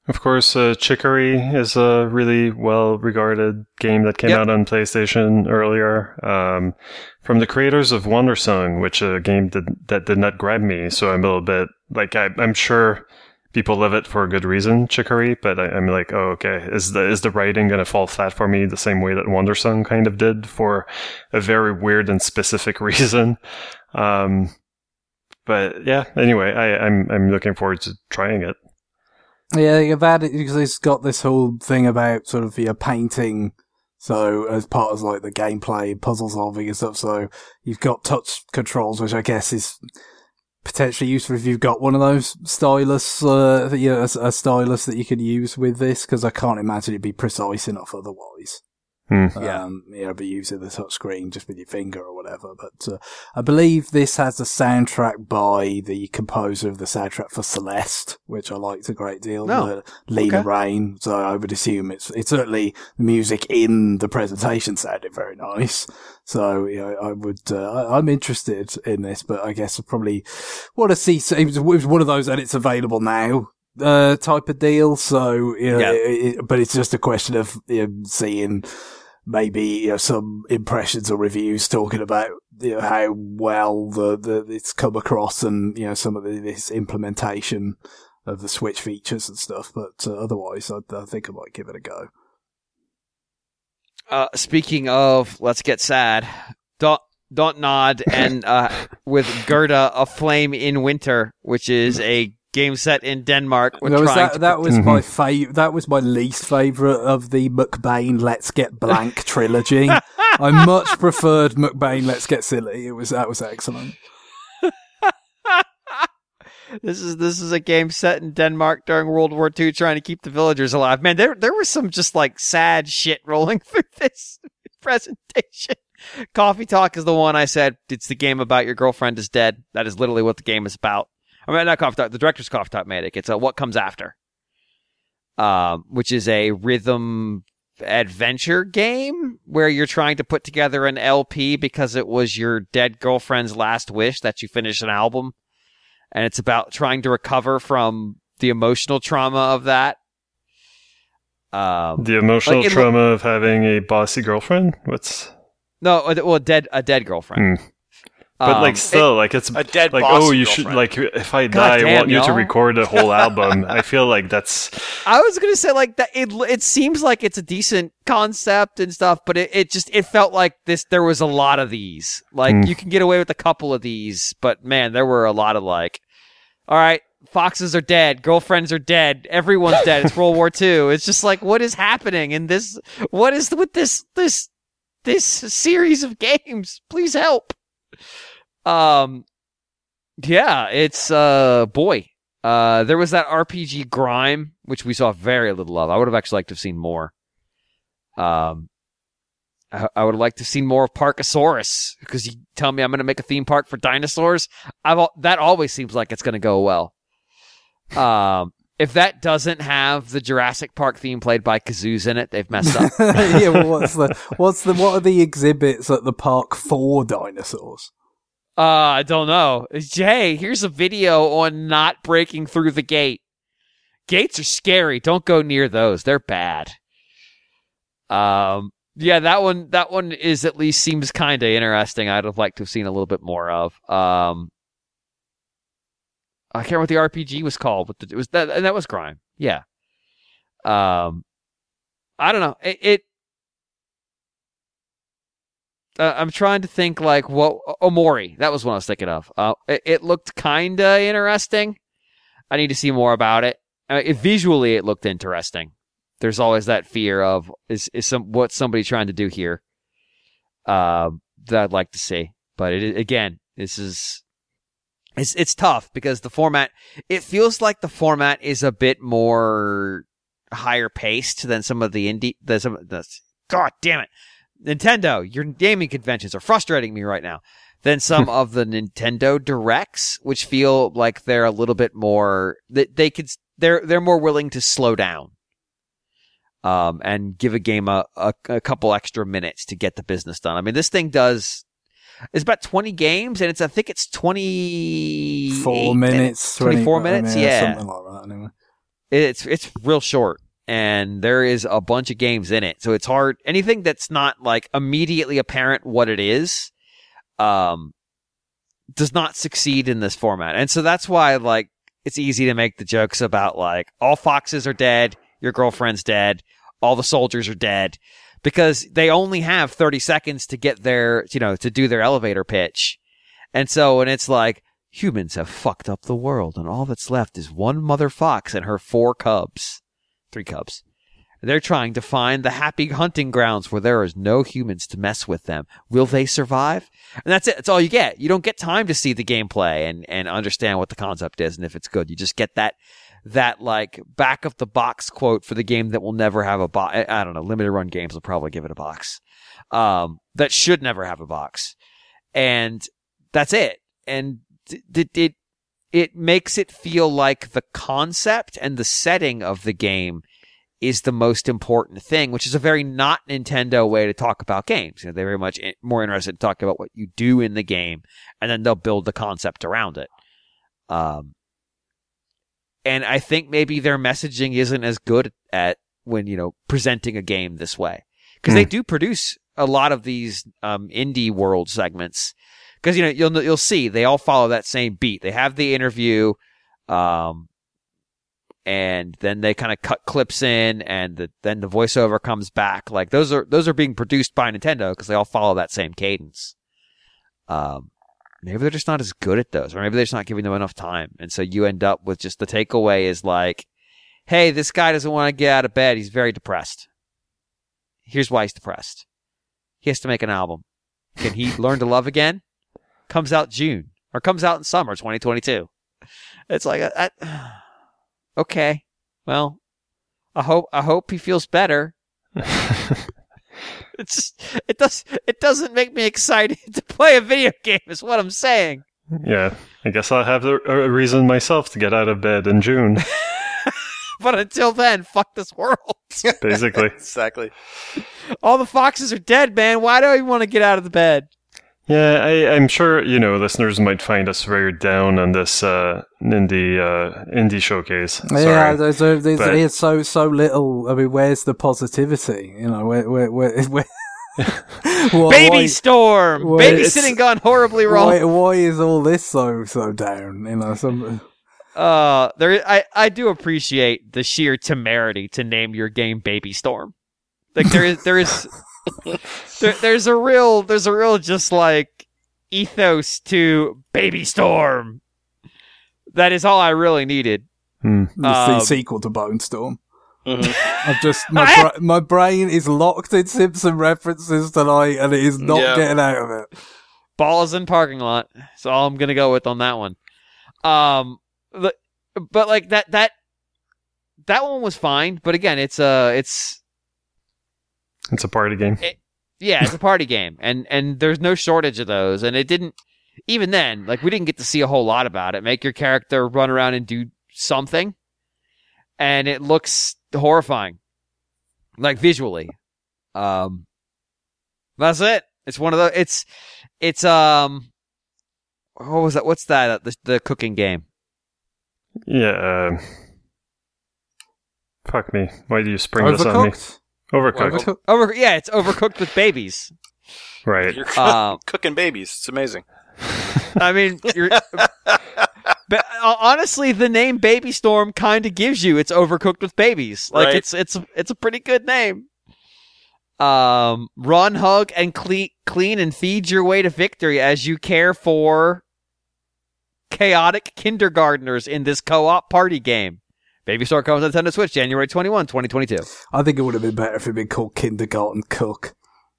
[SPEAKER 3] Of course, uh, Chicory is a really well-regarded game that came
[SPEAKER 1] Yep.
[SPEAKER 3] out on PlayStation earlier. Um, from the creators of Wandersong, which a game did, that did not grab me, so I'm a little bit like I, I'm sure people love it for a good reason, Chicory, but I, I'm like, oh, okay, is the is the writing going to fall flat for me the same way that Wandersong kind of did for a very weird and specific reason? Um, but yeah, anyway, I, I'm I'm looking forward to trying it.
[SPEAKER 2] Yeah, you've had it because it's got this whole thing about sort of your painting. So as part of like the gameplay, puzzle solving and stuff. So you've got touch controls, which I guess is potentially useful if you've got one of those stylus, uh, you know, a, a stylus that you can use with this. Because I can't imagine it'd be precise enough otherwise.
[SPEAKER 3] Hmm.
[SPEAKER 1] Yeah.
[SPEAKER 2] Um, you know, be using the touch screen just with your finger or whatever. But uh, I believe this has a soundtrack by the composer of the soundtrack for Celeste, which I liked a great deal,
[SPEAKER 1] No.
[SPEAKER 2] uh, Lena
[SPEAKER 1] Okay.
[SPEAKER 2] Raine. So I would assume it's it's certainly the music in the presentation sounded very nice. So you know, I would uh, I, I'm interested in this, but I guess I probably want to see. It was, it was one of those and it's available now. Uh, type of deal. So, you know,
[SPEAKER 1] Yeah.
[SPEAKER 2] it, it, but it's just a question of you know, seeing maybe you know some impressions or reviews talking about you know how well the, the it's come across and you know some of the, this implementation of the Switch features and stuff. But uh, otherwise, I, I think I might give it a go.
[SPEAKER 1] Uh, speaking of, let's get sad. Don't don't nod and uh, with Gerda, A Flame in Winter, which is a game set in Denmark. With
[SPEAKER 2] That was,
[SPEAKER 1] trying
[SPEAKER 2] that,
[SPEAKER 1] to
[SPEAKER 2] that was my fav- That was my least favourite of the McBain Let's Get Blank trilogy. I much preferred McBain Let's Get Silly. It was that was excellent.
[SPEAKER 1] This is this is a game set in Denmark during World War Two, trying to keep the villagers alive. Man, there there was some just like sad shit rolling through this presentation. Coffee Talk is the one I said. It's the game about your girlfriend is dead. That is literally what the game is about. I mean, not Coffee Talk. The director's Coffee Talk made it. It's a What Comes After, um, which is a rhythm adventure game where you're trying to put together an L P because it was your dead girlfriend's last wish that you finish an album. And it's about trying to recover from the emotional trauma of that. Um,
[SPEAKER 3] The emotional
[SPEAKER 1] like it
[SPEAKER 3] trauma of having a bossy girlfriend? What's...
[SPEAKER 1] no, well, a dead, a dead girlfriend.
[SPEAKER 3] Hmm. But
[SPEAKER 1] Um,
[SPEAKER 3] like still, like it's
[SPEAKER 4] a dead
[SPEAKER 3] like
[SPEAKER 4] bossy
[SPEAKER 3] oh, you should
[SPEAKER 4] girlfriend.
[SPEAKER 3] like if I die, I
[SPEAKER 1] damn,
[SPEAKER 3] want you to
[SPEAKER 1] y'all.
[SPEAKER 3] record a whole album. I feel like that's
[SPEAKER 1] I was gonna say like that. It it seems like it's a decent concept and stuff, but it, it just it felt like this. There was a lot of these. Like
[SPEAKER 3] Hmm.
[SPEAKER 1] you can get away with a couple of these, but man, there were a lot of like, all right, foxes are dead, girlfriends are dead, everyone's dead. It's World War Two. It's just like what is happening in this? What is with this this this series of games? Please help. Um, yeah, it's uh boy. Uh, there was that R P G Grime, which we saw very little of. I would have actually liked to have seen more. Um, I, I would have liked to have seen more of Parkosaurus, because you tell me I'm going to make a theme park for dinosaurs. I've al- that always seems like it's going to go well. Um, if that doesn't have the Jurassic Park theme played by kazoos in it, they've messed up.
[SPEAKER 2] Yeah, well, what's the what's the what are the exhibits at the park for dinosaurs?
[SPEAKER 1] Uh, I don't know. Hey, here's a video on not breaking through the gate. Gates are scary. Don't go near those. They're bad. Um, yeah, that one, that one is at least seems kind of interesting. I'd have liked to have seen a little bit more of. Um, I can't remember what the R P G was called, but the, it was that, and that was Grime. Yeah. Um, I don't know. It, it Uh, I'm trying to think like what Omori. That was what I was thinking of. Uh, it, it looked kind of interesting. I need to see more about it. Uh, it. Visually, it looked interesting. There's always that fear of is is some what's somebody trying to do here. Uh, that I'd like to see, but it again, this is it's it's tough because the format. It feels like the format is a bit more higher paced than some of the indie. The some the God damn it. Nintendo, your gaming conventions are frustrating me right now. Than some of the Nintendo Directs, which feel like they're a little bit more. They, they could. They're they're more willing to slow down, um, and give a game a, a a couple extra minutes to get the business done. I mean, this thing does. It's about twenty games, and it's I think it's twenty
[SPEAKER 2] Four minutes,
[SPEAKER 1] twenty four
[SPEAKER 2] twenty,
[SPEAKER 1] minutes.
[SPEAKER 2] I mean,
[SPEAKER 1] yeah,
[SPEAKER 2] something like that. Anyway.
[SPEAKER 1] It's it's real short, and there is a bunch of games in it, so it's hard. Anything that's not like immediately apparent what it is, um, does not succeed in this format, and so that's why like it's easy to make the jokes about like all foxes are dead, your girlfriend's dead, all the soldiers are dead, because they only have thirty seconds to get their, you know, to do their elevator pitch, and so when it's like, humans have fucked up the world, and all that's left is one mother fox and her four cubs. Three cubs. They're trying to find the happy hunting grounds where there is no humans to mess with them. Will they survive? And that's it. That's all you get. You don't get time to see the gameplay and, and understand what the concept is and if it's good. You just get that, that like back of the box quote for the game that will never have a box. I don't know. Limited run games will probably give it a box. Um, that should never have a box. And that's it. And It, it it makes it feel like the concept and the setting of the game is the most important thing, which is a very not Nintendo way to talk about games. You know, they're very much in, more interested in talking about what you do in the game, and then they'll build the concept around it. Um, and I think maybe their messaging isn't as good at when, you know, presenting a game this way, because mm. they do produce a lot of these um, indie world segments. Because, you know, you'll you'll see they all follow that same beat. They have the interview, um, and then they kind of cut clips in, and the, then the voiceover comes back. Like those are those are being produced by Nintendo because they all follow that same cadence. Um, maybe they're just not as good at those, or maybe they're just not giving them enough time, and so you end up with just the takeaway is like, "Hey, this guy doesn't want to get out of bed. He's very depressed. Here's why he's depressed. He has to make an album. Can he learn to love again?" Comes out June, or comes out in summer twenty twenty-two. It's like, I, I, okay, well, I hope I hope he feels better. It's just, it does it doesn't make me excited to play a video game. Is what I'm saying.
[SPEAKER 3] Yeah, I guess I'll have a, a reason myself to get out of bed in June.
[SPEAKER 1] But until then, fuck this world.
[SPEAKER 3] Basically,
[SPEAKER 4] exactly.
[SPEAKER 1] All the foxes are dead, man. Why do I want to get out of the bed?
[SPEAKER 3] Yeah, I, I'm sure, you know, listeners might find us very down on this uh, indie uh, indie showcase. Sorry.
[SPEAKER 2] Yeah, there's, there's, there's
[SPEAKER 3] but...
[SPEAKER 2] it's so so little. I mean, where's the positivity? You know, where where where? where
[SPEAKER 1] what, Baby why, Storm, why babysitting gone horribly wrong.
[SPEAKER 2] Why, why is all this so so down? You know, some.
[SPEAKER 1] Uh, there, I I do appreciate the sheer temerity to name your game Baby Storm. Like there is there is. There, there's a real, there's a real just like ethos to Baby Storm. That is all I really needed.
[SPEAKER 3] Hmm.
[SPEAKER 2] The
[SPEAKER 1] Um,
[SPEAKER 2] sequel to Bone Storm.
[SPEAKER 4] Mm-hmm.
[SPEAKER 2] I've just my bra- my brain is locked in Simpson references tonight, and it is not
[SPEAKER 4] Yeah.
[SPEAKER 2] getting out of it.
[SPEAKER 1] Balls in parking lot. That's all I'm gonna go with on that one. Um, but, but like that that that one was fine. But again, it's uh it's.
[SPEAKER 3] It's a party game.
[SPEAKER 1] It, yeah, it's a party game, and and there's no shortage of those. And it didn't, even then, like we didn't get to see a whole lot about it. Make your character run around and do something, and it looks horrifying, like visually. Um, that's it. It's one of the. It's it's um, what was that? What's that? The the cooking game.
[SPEAKER 3] Yeah. Uh, fuck me. Why do you spring this on me?
[SPEAKER 2] Overcooked?
[SPEAKER 3] Overcooked.
[SPEAKER 2] Overcooked?
[SPEAKER 1] Over, yeah, it's overcooked with babies.
[SPEAKER 3] Right.
[SPEAKER 4] You're cook-
[SPEAKER 1] Um,
[SPEAKER 4] cooking babies. It's amazing.
[SPEAKER 1] I mean, you're, but uh, honestly, the name Baby Storm kind of gives you it's overcooked with babies. Like
[SPEAKER 4] Right.
[SPEAKER 1] it's it's it's a pretty good name. Um, run, hug, and cle- clean and feed your way to victory as you care for chaotic kindergartners in this co-op party game. Baby Storm comes on Nintendo Switch January twenty-first, twenty twenty-two.
[SPEAKER 2] I think it would have been better if it'd been called Kindergarten Cook.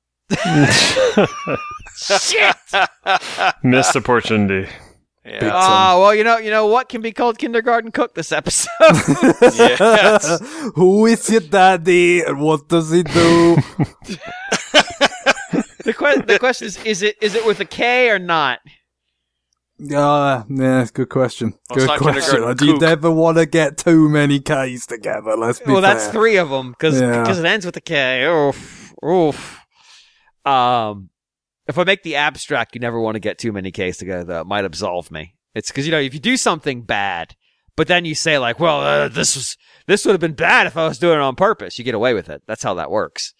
[SPEAKER 1] Shit!
[SPEAKER 3] Missed opportunity.
[SPEAKER 2] Big
[SPEAKER 4] Yeah.
[SPEAKER 2] time.
[SPEAKER 1] Ah, well, you know, you know what can be called Kindergarten Cook this episode.
[SPEAKER 4] Yes.
[SPEAKER 2] Who is your daddy and what does he do?
[SPEAKER 1] the, que- the question is: is it is it with a K or not?
[SPEAKER 2] Ah, yeah, good question.
[SPEAKER 4] Well, it's
[SPEAKER 2] Good
[SPEAKER 4] not
[SPEAKER 2] question.
[SPEAKER 4] Kindergarten
[SPEAKER 2] You
[SPEAKER 4] Kook.
[SPEAKER 2] never want to get too many K's together, let's be
[SPEAKER 1] Well, that's
[SPEAKER 2] fair.
[SPEAKER 1] three of them because
[SPEAKER 2] Yeah.
[SPEAKER 1] it ends with a K. Oof, oof. Um, if I make the abstract, you never want to get too many K's together. Though it might absolve me. It's because you know if you do something bad, But then you say like, well, uh, this was this would have been bad if I was doing it on purpose. You get away with it. That's how that works.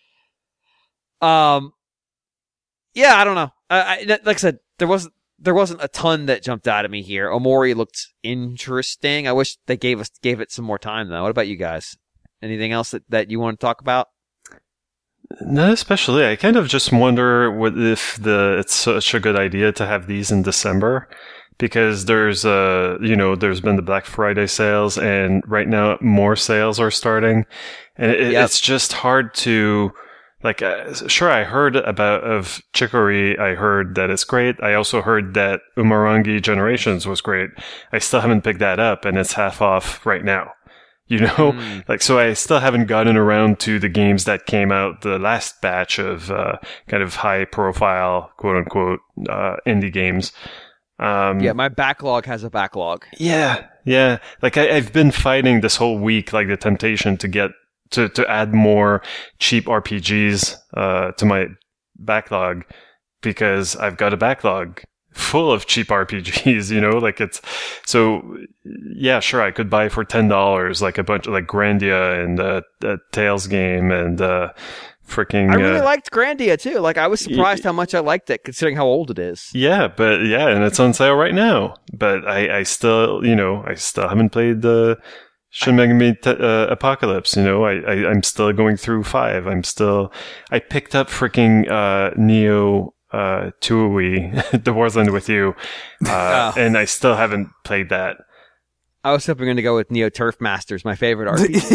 [SPEAKER 1] Um, yeah, I don't know. I, I, like I said, there wasn't there wasn't a ton that jumped out at me here. Omori looked interesting. I wish they gave us gave it some more time though. What about you guys? Anything else that, that you want to talk about?
[SPEAKER 3] Not especially. I kind of just wonder what if the it's such a good idea to have these in December, because there's uh you know there's been the Black Friday sales, and right now more sales are starting, and it,
[SPEAKER 1] Yep.
[SPEAKER 3] it's just hard to like. Uh, sure, I heard about of Chicory. I heard that it's great. I also heard that Umurangi Generations was great. I still haven't picked that up, and it's half off right now. You know,
[SPEAKER 1] Mm.
[SPEAKER 3] like, so I still haven't gotten around to the games that came out, the last batch of, uh, kind of high profile, quote unquote, uh, indie games. Um,
[SPEAKER 1] Yeah, my backlog has a backlog.
[SPEAKER 3] yeah, yeah. Like I, I've been fighting this whole week, like the temptation to get, to, to add more cheap R P Gs, uh, to my backlog, because I've got a backlog full of cheap R P Gs, you know, like it's, so yeah, sure, I could buy for ten dollars, like a bunch of like Grandia and, uh, a Tales game and, uh, freaking,
[SPEAKER 1] I really
[SPEAKER 3] uh,
[SPEAKER 1] liked Grandia too. Like I was surprised how much I liked it, considering how old it is.
[SPEAKER 3] yeah, but yeah, and it's on sale right now, but I, I still, you know, I still haven't played the Shin Megami Te- uh, Apocalypse, you know, I, I, I'm still going through five. I'm still, I picked up freaking, uh, Neo, uh, Tui, The War's End with You, uh,
[SPEAKER 1] Oh.
[SPEAKER 3] and I still haven't played that.
[SPEAKER 1] I was hoping going to go with Neo Turf Masters, my favorite R P G.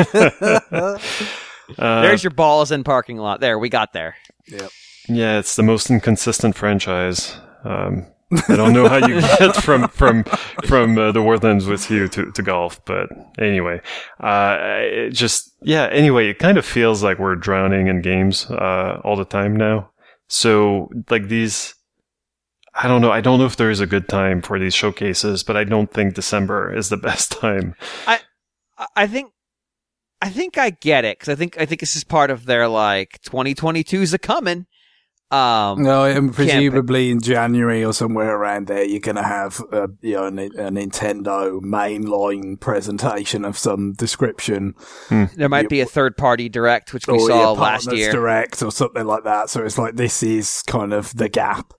[SPEAKER 3] Uh,
[SPEAKER 1] There's your balls in parking lot. There, we got there.
[SPEAKER 3] yeah, it's the most inconsistent franchise. Um, I don't know how you get from from from uh, The War's End with You to, to golf, but anyway, uh, it just yeah. Anyway, it kind of feels like we're drowning in games uh, all the time now. So like these, I don't know. I don't know if there is a good time for these showcases, but I don't think December is the best time.
[SPEAKER 1] I I think I think I get it, because I think I think this is part of their like twenty twenty-two's a coming. Um,
[SPEAKER 2] No, and presumably in January or somewhere around there, you're going to have uh, you know, a, a Nintendo mainline presentation of some description.
[SPEAKER 1] there might be a third party direct, which we
[SPEAKER 2] or
[SPEAKER 1] saw
[SPEAKER 2] your
[SPEAKER 1] last
[SPEAKER 2] Partners
[SPEAKER 1] year.
[SPEAKER 2] Direct or something like that. So it's like this is kind of the gap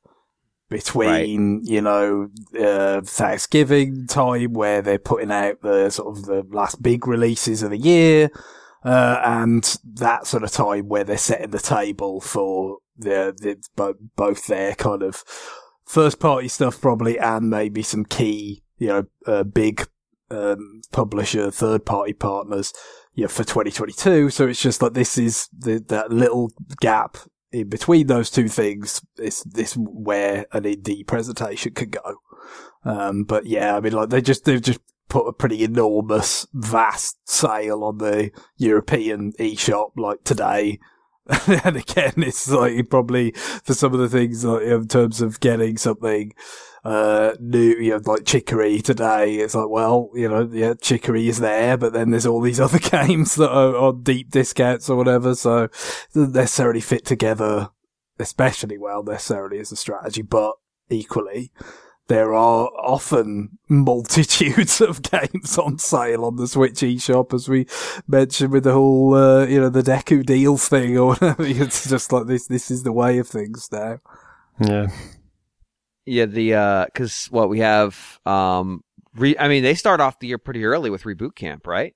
[SPEAKER 2] between, you know, uh, Thanksgiving time where they're putting out the sort of the last big releases of the year, uh, and that sort of time where they're setting the table for the, the bo- both their kind of first party stuff probably, and maybe some key, you know, uh, big, um, publisher third party partners, you know, for twenty twenty-two. So it's just like this is the, that little gap in between those two things. Is this where an indie presentation could go? Um, but yeah, I mean, like they just, they've just put a pretty enormous, vast sale on the European eShop like today. And again, it's like probably for some of the things like in terms of getting something, uh, new, you know, like Chicory today, it's like, well, you know, yeah, Chicory is there, but then there's all these other games that are on deep discounts or whatever, so it doesn't necessarily fit together especially well necessarily as a strategy, but equally, there are often multitudes of games on sale on the Switch eShop, as we mentioned with the whole, uh, you know, the Deku deals thing or whatever. It's just like this, this is the way of things now.
[SPEAKER 3] Yeah.
[SPEAKER 1] Yeah, the uh, because what we have, um, re- I mean, they start off the year pretty early with Reboot Camp, right?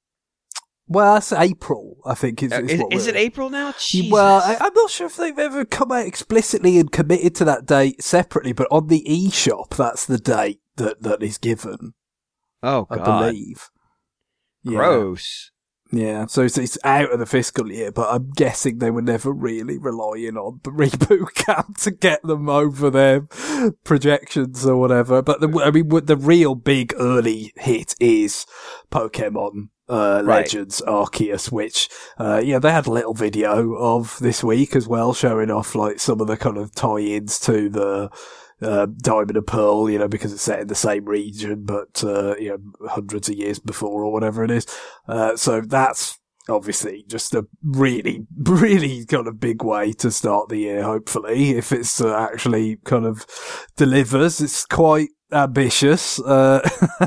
[SPEAKER 2] Well, that's April, I think. Is,
[SPEAKER 1] Uh,
[SPEAKER 2] is,
[SPEAKER 1] is
[SPEAKER 2] what
[SPEAKER 1] is it
[SPEAKER 2] we're-
[SPEAKER 1] April now? Jesus.
[SPEAKER 2] Well, I, I'm not sure if they've ever come out explicitly and committed to that date separately, but on the eShop, that's the date that, that is given,
[SPEAKER 1] oh
[SPEAKER 2] I
[SPEAKER 1] god,
[SPEAKER 2] believe. Yeah.
[SPEAKER 1] gross.
[SPEAKER 2] Yeah, so it's, it's out of the fiscal year, but I'm guessing they were never really relying on the Reboot Camp to get them over their projections or whatever. But the, I mean, the real big early hit is Pokemon uh,
[SPEAKER 1] Right.
[SPEAKER 2] Legends Arceus, which, uh, yeah, they had a little video of this week as well, showing off like some of the kind of tie-ins to the uh, Diamond and Pearl, you know, because it's set in the same region, but, uh, you know, hundreds of years before or whatever it is. Uh, so that's obviously just a really, really kind of big way to start the year, hopefully, if it's uh, actually kind of delivers. It's quite ambitious uh,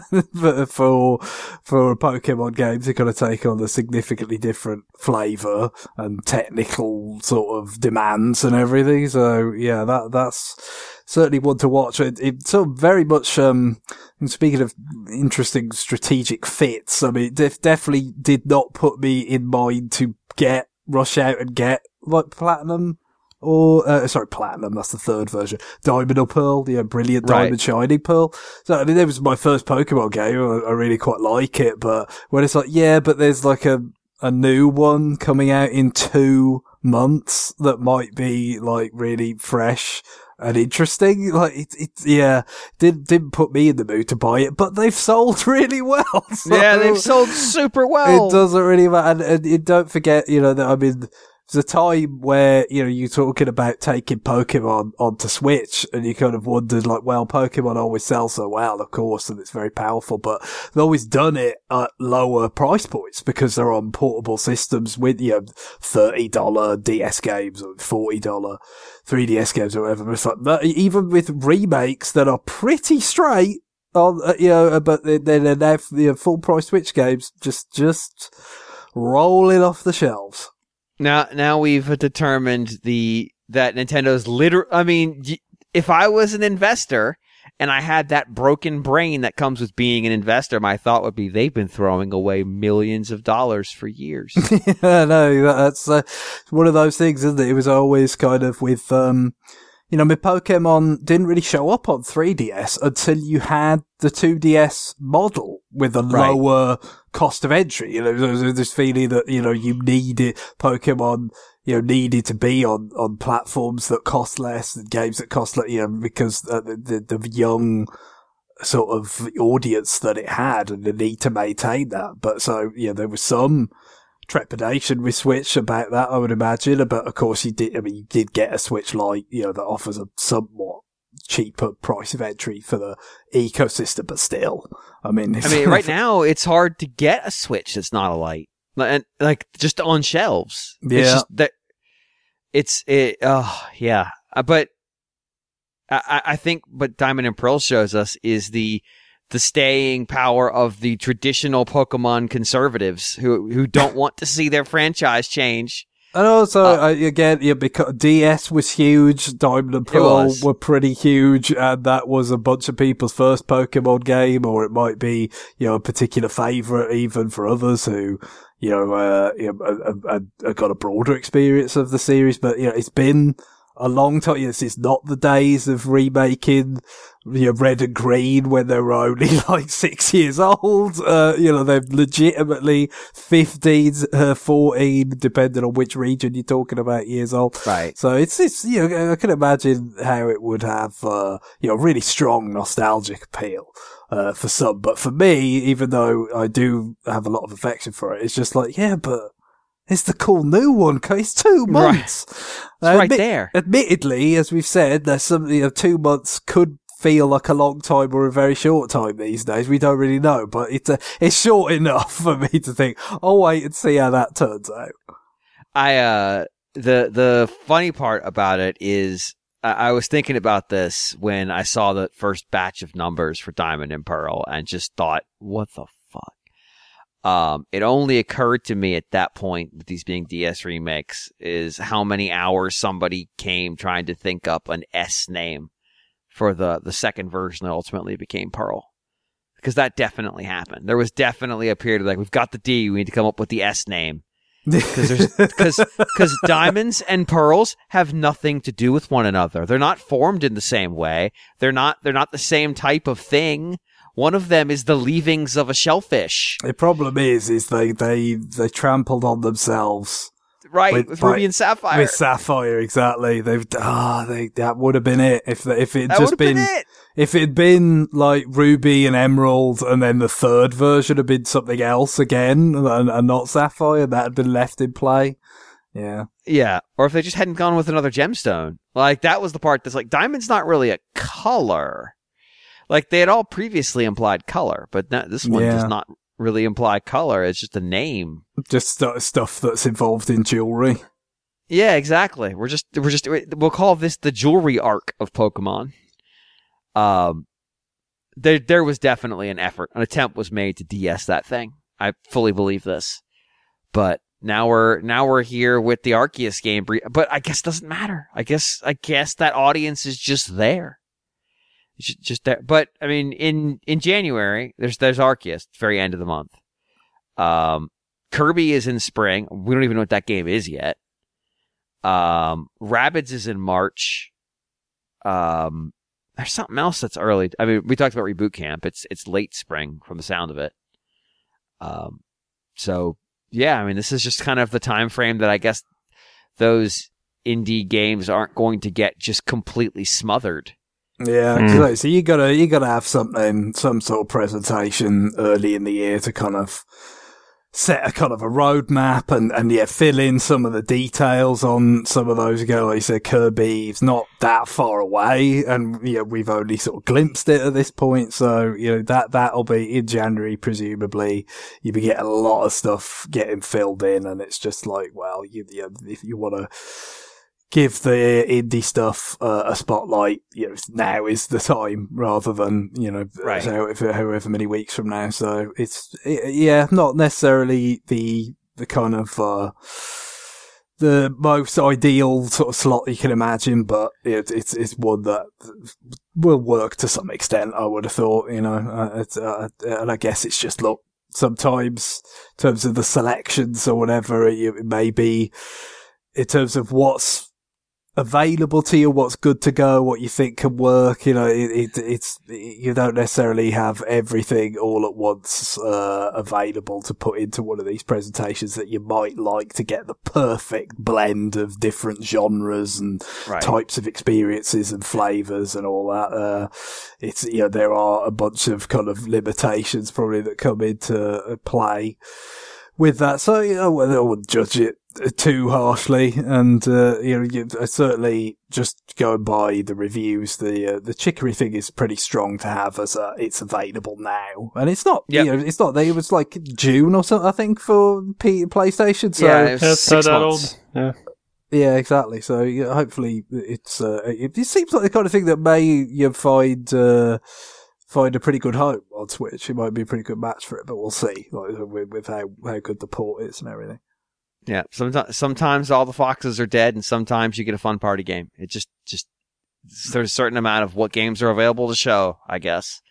[SPEAKER 2] for for Pokemon games. They're going to take on a significantly different flavour and technical sort of demands and everything. So yeah, that that's certainly one to watch. It, it sort of very much. Um, speaking of interesting strategic fits, I mean, it def- definitely did not put me in mind to get rush out and get like Platinum. Or, uh, sorry, Platinum, that's the third version. Diamond or Pearl, yeah, brilliant
[SPEAKER 1] Right.
[SPEAKER 2] Diamond Shining Pearl. So, I mean, it was my first Pokemon game. I, I really quite like it, but when it's like, yeah, but there's like a, a new one coming out in two months that might be like really fresh and interesting. Like, it, it yeah, didn't, didn't put me in the mood to buy it, but they've sold really well. So
[SPEAKER 1] Yeah, they've sold super well.
[SPEAKER 2] it doesn't really matter. And, and, and don't forget, you know, that I mean, there's a time where, you know, you're talking about taking Pokemon onto Switch and you kind of wondered like, well, Pokemon always sell so well, of course, and it's very powerful, but they've always done it at lower price points because they're on portable systems with, you know, thirty dollars D S games or forty dollars three D S games or whatever. But it's like, that, even with remakes that are pretty straight on, uh, you know, but then they're now, you know, full price Switch games just, just rolling off the shelves.
[SPEAKER 1] Now, now we've determined the that Nintendo's liter. I mean, y- if I was an investor and I had that broken brain that comes with being an investor, my thought would be they've been throwing away millions of dollars for years.
[SPEAKER 2] Yeah, no, that's uh, one of those things, isn't it? It was always kind of with, um, you know, my Pokemon didn't really show up on three D S until you had the two D S model with a
[SPEAKER 1] Right.
[SPEAKER 2] lower cost of entry. You know, there was this feeling that, you know, you needed Pokemon, you know, needed to be on, on platforms that cost less and games that cost less, you know, because uh, the, the, the young sort of audience that it had and the need to maintain that. But so, you know, there was some trepidation with Switch about that, I would imagine. But of course, you did. I mean, you did get a Switch Lite, you know, that offers a somewhat cheaper price of entry for the ecosystem, but still, I mean,
[SPEAKER 1] I mean, right now it's hard to get a Switch that's not a Lite, and like just on shelves. It's
[SPEAKER 2] Yeah.
[SPEAKER 1] just that it's it. Oh yeah, Uh, but I, I think what Diamond and Pearl shows us is the the staying power of the traditional Pokemon conservatives who who don't want to see their franchise change.
[SPEAKER 2] And also,
[SPEAKER 1] Uh,
[SPEAKER 2] uh, again, yeah, because D S was huge, Diamond and Pearl
[SPEAKER 1] was.
[SPEAKER 2] were pretty huge, and that was a bunch of people's first Pokemon game, or it might be, you know, a particular favourite even for others who, you know, uh, you know, uh, uh, uh, got a broader experience of the series. But, you know, it's been a long time. You know, it's not the days of remaking, you know, Red and Green when they were only like six years old. Uh, you know, they're legitimately fifteen, uh, fourteen, depending on which region you're talking about, years old.
[SPEAKER 1] Right.
[SPEAKER 2] So it's, it's, you know, I can imagine how it would have, uh, you know, really strong nostalgic appeal, uh, for some. But for me, even though I do have a lot of affection for it, it's just like, yeah, but it's the cool new one, 'cause it's two
[SPEAKER 1] Right.
[SPEAKER 2] months.
[SPEAKER 1] It's
[SPEAKER 2] Now,
[SPEAKER 1] right
[SPEAKER 2] admi-
[SPEAKER 1] there.
[SPEAKER 2] Admittedly, as we've said, there's some, you know, two months could feel like a long time or a very short time these days. We don't really know, but it's a, it's short enough for me to think, I'll wait and see how that turns out.
[SPEAKER 1] I uh the the funny part about it is I, I was thinking about this when I saw the first batch of numbers for Diamond and Pearl and just thought, what the fuck? Um, it only occurred to me at that point, with these being D S remakes, is how many hours somebody came trying to think up an S name for the, the second version that ultimately became Pearl. Because that definitely happened. There was definitely a period of like, we've got the D, we need to come up with the S name. Because there's because because diamonds and pearls have nothing to do with one another. They're not formed in the same way. They're not they're not the same type of thing. One of them is the leavings of a shellfish.
[SPEAKER 2] The problem is, is they, they, they trampled on themselves.
[SPEAKER 1] Right,
[SPEAKER 2] With-
[SPEAKER 1] with,
[SPEAKER 2] by-
[SPEAKER 1] Ruby and Sapphire.
[SPEAKER 2] With Sapphire, exactly. They've, ah, they, that would have been it if, if it
[SPEAKER 1] that
[SPEAKER 2] just
[SPEAKER 1] would have been,
[SPEAKER 2] been,
[SPEAKER 1] it.
[SPEAKER 2] if it had been like Ruby and Emerald and then the third version had been something else again and, and not Sapphire, that had been left in play. Yeah.
[SPEAKER 1] Yeah, or if they just hadn't gone with another gemstone. Like, that was the part that's like, diamond's not really a color. Like, they had all previously implied color, but no, this one
[SPEAKER 2] Yeah.
[SPEAKER 1] does not really imply color. It's just a name.
[SPEAKER 2] Just st- stuff that's involved in jewelry.
[SPEAKER 1] Yeah, exactly. We're just, we're just, we'll call this the jewelry arc of Pokemon. Um, there there was definitely an effort. An attempt was made to D S that thing. I fully believe this. But now we're now we're here with the Arceus game. But I guess it doesn't matter. I guess I guess that audience is just there. It's just there. But I mean, in, in January, there's there's Arceus, very end of the month. Um, Kirby is in spring. We don't even know what that game is yet. Um, Rabbids is in March. Um, there's something else that's early. I mean, we talked about Reboot Camp. It's it's late spring from the sound of it. Um, so yeah, I mean, this is just kind of the time frame that I guess those indie games aren't going to get just completely smothered.
[SPEAKER 2] Yeah, mm. so you gotta you gotta have something, some sort of presentation early in the year to kind of set a kind of a roadmap and, and yeah, fill in some of the details on some of those. Again, like you said, Kirby's not that far away, and yeah, we've only sort of glimpsed it at this point. So you know that that'll be in January, presumably. You'll be getting a lot of stuff getting filled in, and it's just like, well, you, you if you want to give the indie stuff uh, a spotlight, you know, now is the time rather than, you know,
[SPEAKER 1] right.
[SPEAKER 2] however, however many weeks from now. So it's, yeah, not necessarily the, the kind of, uh, the most ideal sort of slot you can imagine, but it, it's, it's one that will work to some extent, I would have thought, you know, uh, it's, uh, and I guess it's just, look, sometimes in terms of the selections or whatever, it may be in terms of what's available to you, what's good to go, what you think can work. You know, it, it, it's you don't necessarily have everything all at once uh, available to put into one of these presentations that you might like to get the perfect blend of different genres and
[SPEAKER 1] right.
[SPEAKER 2] types of experiences and flavors and all that. Uh, it's you know there are a bunch of kind of limitations probably that come into play with that. So you know, I wouldn't judge it too harshly, and uh, you know, you, uh, certainly just going by the reviews, the uh, the Chicory thing is pretty strong to have as a, it's available now, and it's not,
[SPEAKER 1] yep.
[SPEAKER 2] you know, it's not. It was like June or something, I think, for P- PlayStation. So
[SPEAKER 1] yeah, it was
[SPEAKER 3] it's
[SPEAKER 1] six
[SPEAKER 3] that
[SPEAKER 1] months.
[SPEAKER 3] old. Yeah.
[SPEAKER 2] Yeah, exactly. So yeah, hopefully it's. Uh, it, it seems like the kind of thing that may you find. Uh, Find a pretty good home on Switch. It might be a pretty good match for it, but we'll see, like, with, with how, how good the port is and everything.
[SPEAKER 1] Yeah, sometimes sometimes all the foxes are dead, and sometimes you get a fun party game. It just just there's a certain amount of what games are available to show, I guess.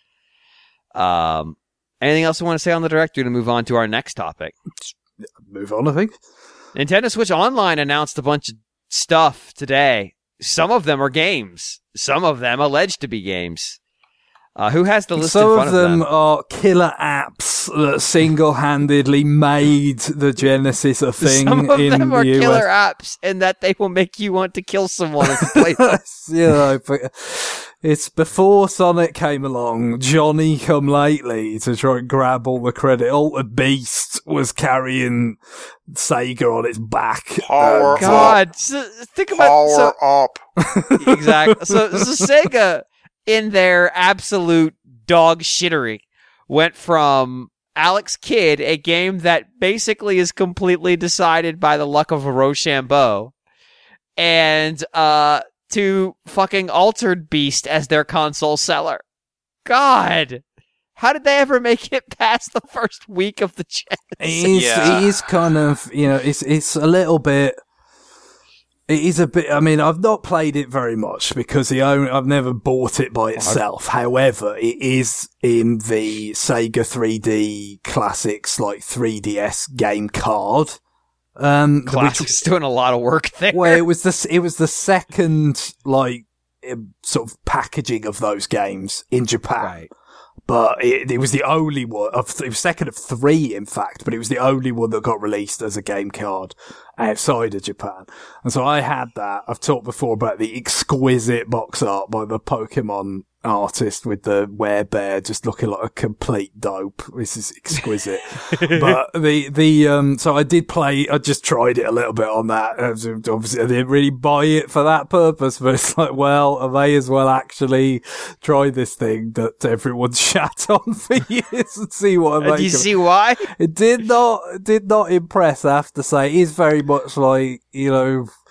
[SPEAKER 1] Um, anything else you want to say on the Direct? We're going to move on to our next topic.
[SPEAKER 2] Move on, I think.
[SPEAKER 1] Nintendo Switch Online announced a bunch of stuff today. Some of them are games. Some of them alleged to be games. Uh, who has the list
[SPEAKER 2] Some
[SPEAKER 1] in front
[SPEAKER 2] of them?
[SPEAKER 1] them?
[SPEAKER 2] Some are killer apps that single-handedly made the Genesis a thing
[SPEAKER 1] Some of
[SPEAKER 2] in
[SPEAKER 1] them are
[SPEAKER 2] the U S.
[SPEAKER 1] killer apps, and that they will make you want to kill someone if you play them.
[SPEAKER 2] You know, but it's before Sonic came along, Johnny come lately to try and grab all the credit. Altered Beast was carrying Sega on its back.
[SPEAKER 4] Power
[SPEAKER 2] Um,
[SPEAKER 1] God, so, think about
[SPEAKER 4] Power
[SPEAKER 1] so,
[SPEAKER 4] up.
[SPEAKER 1] exactly. So, so Sega, in their absolute dog shittery, went from Alex Kidd, a game that basically is completely decided by the luck of a Rochambeau, and uh, to fucking Altered Beast as their console seller. God, how did they ever make it past the first week of the Genesis?
[SPEAKER 2] It is,
[SPEAKER 4] Yeah.
[SPEAKER 2] it is kind of, you know, it's it's a little bit. It is a bit. I mean, I've not played it very much because the only, I've never bought it by itself. However, it is in the Sega three D Classics, like three D S game card. Um,
[SPEAKER 1] Classic's doing a lot of work there.
[SPEAKER 2] Well, it was the it was the second like sort of packaging of those games in Japan.
[SPEAKER 1] Right.
[SPEAKER 2] But it, it was the only one of it was second of three, in fact. But it was the only one that got released as a game card outside of Japan. And so I had that. I've talked before about the exquisite box art by the Pokemon artist with the werebear just looking like a complete dope. This is exquisite. But the the um so I did play. I just tried it a little bit on that. Obviously, I didn't really buy it for that purpose. But it's like, well, I may as well actually try this thing that everyone's shat on for years and see what I make.
[SPEAKER 1] Do you
[SPEAKER 2] of it.
[SPEAKER 1] see why?
[SPEAKER 2] It did not, it did not impress, I have to say. It is very much like, you know,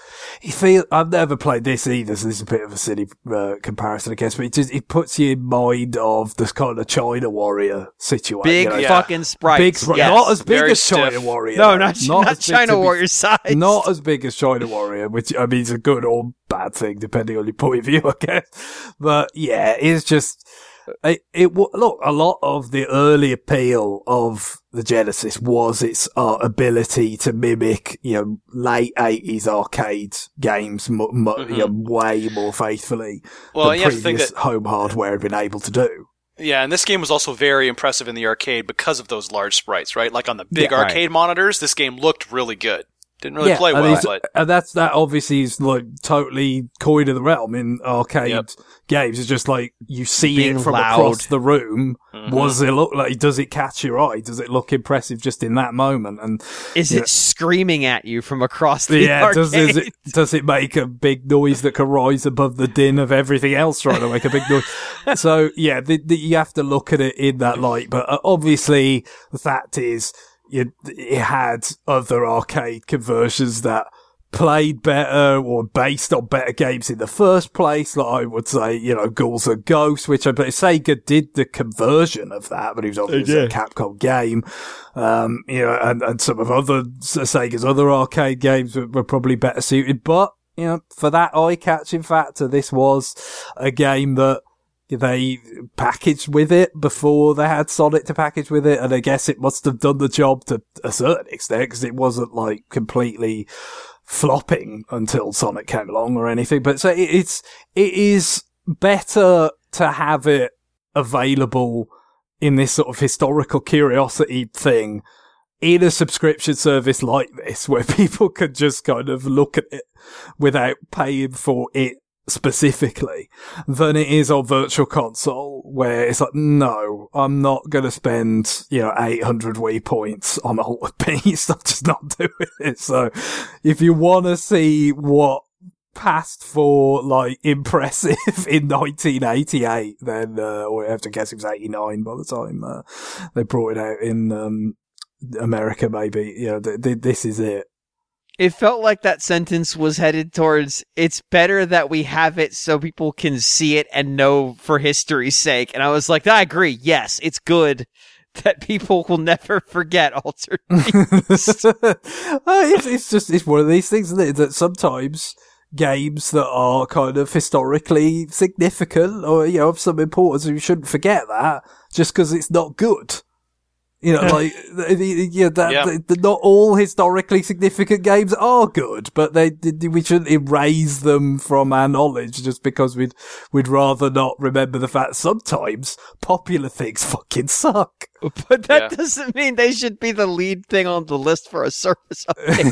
[SPEAKER 2] you feel, I've never played this either, so this is a bit of a silly uh, comparison, I guess, but it just, it puts you in mind of this kind of China Warrior situation.
[SPEAKER 1] Big
[SPEAKER 2] you know?
[SPEAKER 4] Yeah.
[SPEAKER 1] fucking sprites.
[SPEAKER 2] Big spri-
[SPEAKER 1] yes.
[SPEAKER 2] Not as big
[SPEAKER 4] Very
[SPEAKER 2] as China
[SPEAKER 4] stiff.
[SPEAKER 2] Warrior.
[SPEAKER 1] No,
[SPEAKER 2] though.
[SPEAKER 1] not, not,
[SPEAKER 2] as big
[SPEAKER 1] China
[SPEAKER 2] to be-
[SPEAKER 1] Warrior size.
[SPEAKER 2] Not as big as China Warrior, which, I mean, is a good or bad thing, depending on your point of view, I guess. But yeah, it's just, it, it look, a lot of the early appeal of the Genesis was its uh, ability to mimic, you know, late eighties arcade games m- m-
[SPEAKER 4] Mm-hmm.
[SPEAKER 2] you know, way more faithfully
[SPEAKER 4] Well,
[SPEAKER 2] than
[SPEAKER 4] you have to think
[SPEAKER 2] previous
[SPEAKER 4] that-
[SPEAKER 2] home hardware had been able to do.
[SPEAKER 4] Yeah, and this game was also very impressive in the arcade because of those large sprites, right? Like on the big
[SPEAKER 2] Yeah,
[SPEAKER 1] right.
[SPEAKER 4] arcade monitors, this game looked really good. Didn't really play
[SPEAKER 2] and,
[SPEAKER 4] well,
[SPEAKER 2] it's-
[SPEAKER 4] but
[SPEAKER 2] and that's that obviously is like totally coin of the realm in arcade
[SPEAKER 4] Yep.
[SPEAKER 2] games. It's just like you see
[SPEAKER 1] Being
[SPEAKER 2] it from
[SPEAKER 1] loud.
[SPEAKER 2] across the room.
[SPEAKER 4] Mhm.
[SPEAKER 2] Was it look like? Does it catch your eye? Does it look impressive just in that moment? And
[SPEAKER 1] Is
[SPEAKER 2] Yeah.
[SPEAKER 1] it screaming at you from across the
[SPEAKER 2] yeah,
[SPEAKER 1] arcade?
[SPEAKER 2] does is it does it make a big noise that can rise above the din of everything else trying to make a big noise? So yeah, the, the, you have to look at it in that light. But uh, obviously, the fact is, you, it had other arcade conversions that played better or based on better games in the first place. Like I would say, you know, Ghouls and Ghosts, which I believe Sega did the conversion of that, but it was obviously a Capcom game. Um, you know, and, and some of other Sega's other arcade games were, were probably better suited. But, you know, for that eye-catching factor, this was a game that they packaged with it before they had Sonic to package with it, and I guess it must have done the job to a certain extent, because it wasn't like completely flopping until Sonic came along or anything. But so it, it's it is better to have it available in this sort of historical curiosity thing in a subscription service like this, where people could just kind of look at it without paying for it specifically, than it is on Virtual Console, where it's like, no, I'm not going to spend, you know, eight hundred Wii points on Altered Beast. I'm just not doing it. So if you want to see what passed for, like, impressive in nineteen eighty-eight, then, uh, or I have to guess it was eighty-nine by the time uh, they brought it out in um, America, maybe. You know, th- th- this is it.
[SPEAKER 1] It felt like that sentence was headed towards, it's better that we have it so people can see it and know for history's sake. And I was like, I agree. Yes, it's good that people will never forget Altered Beast.
[SPEAKER 2] Uh, it's, it's just, it's one of these things, isn't it? That sometimes games that are kind of historically significant or, you know, of some importance, you shouldn't forget that just because it's not good. You know, like, yeah, that,
[SPEAKER 4] Yeah.
[SPEAKER 2] the, the, not all historically significant games are good, but they, we shouldn't erase them from our knowledge just because we'd, we'd rather not remember the fact sometimes popular things fucking suck.
[SPEAKER 1] But that
[SPEAKER 4] Yeah.
[SPEAKER 1] doesn't mean they should be the lead thing on the list for a service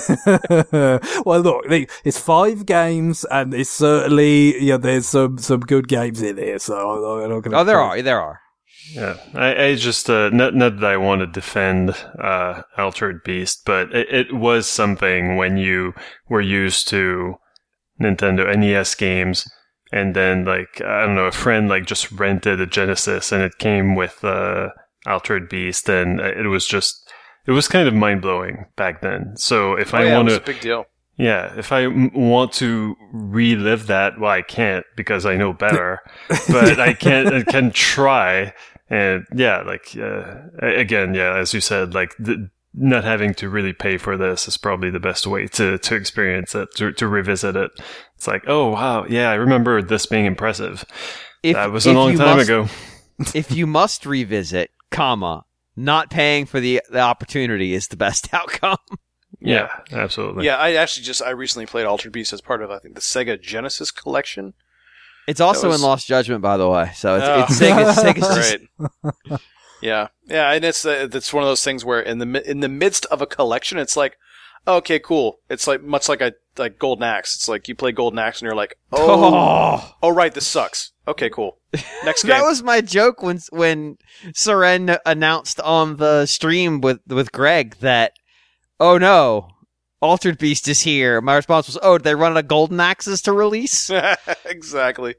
[SPEAKER 1] update.
[SPEAKER 2] Well, look, it's five games, and it's certainly, yeah, there's some, some good games in here, so I'm, I'm not gonna.
[SPEAKER 1] Oh, there are. There are.
[SPEAKER 3] Yeah, I, I just, uh, not, not that I want to defend, uh, Altered Beast, but it, it was something when you were used to Nintendo N E S games, and then, like, I don't know, a friend, like, just rented a Genesis, and it came with, uh, Altered Beast, and it was just, it was kind of mind-blowing back then. So if
[SPEAKER 4] oh,
[SPEAKER 3] I
[SPEAKER 4] yeah,
[SPEAKER 3] want
[SPEAKER 4] it was
[SPEAKER 3] to...
[SPEAKER 4] a big deal.
[SPEAKER 3] Yeah, if I m- want to relive that, well, I can't because I know better, but I can I can try. And yeah, like, uh, again, yeah, as you said, like, the, not having to really pay for this is probably the best way to, to experience it, to, to revisit it. It's like, oh, wow, yeah, I remember this being impressive.
[SPEAKER 1] If,
[SPEAKER 3] that was a
[SPEAKER 1] if
[SPEAKER 3] long
[SPEAKER 1] you
[SPEAKER 3] time
[SPEAKER 1] must-
[SPEAKER 3] ago.
[SPEAKER 1] If you must revisit, comma, not paying for the, the opportunity is the best outcome.
[SPEAKER 3] Yeah, absolutely.
[SPEAKER 4] Yeah, I actually just, I recently played Altered Beast as part of, I think, the Sega Genesis collection.
[SPEAKER 1] It's also
[SPEAKER 4] was-
[SPEAKER 1] in Lost Judgment, by the way. So it's,
[SPEAKER 4] Oh.
[SPEAKER 1] it's Sega's, Sega's just
[SPEAKER 4] Right. Yeah, yeah, and it's uh, it's one of those things where in the mi- in the midst of a collection, it's like, okay, cool. It's like much like a like Golden Axe. It's like you play Golden Axe and you're like, oh,
[SPEAKER 1] Oh.
[SPEAKER 4] oh, right, this sucks. Okay, cool. Next game.
[SPEAKER 1] That was my joke when when Seren announced on the stream with with Greg that, oh no, Altered Beast is here. My response was, oh, did they run out of Golden Axes to release?
[SPEAKER 4] Exactly.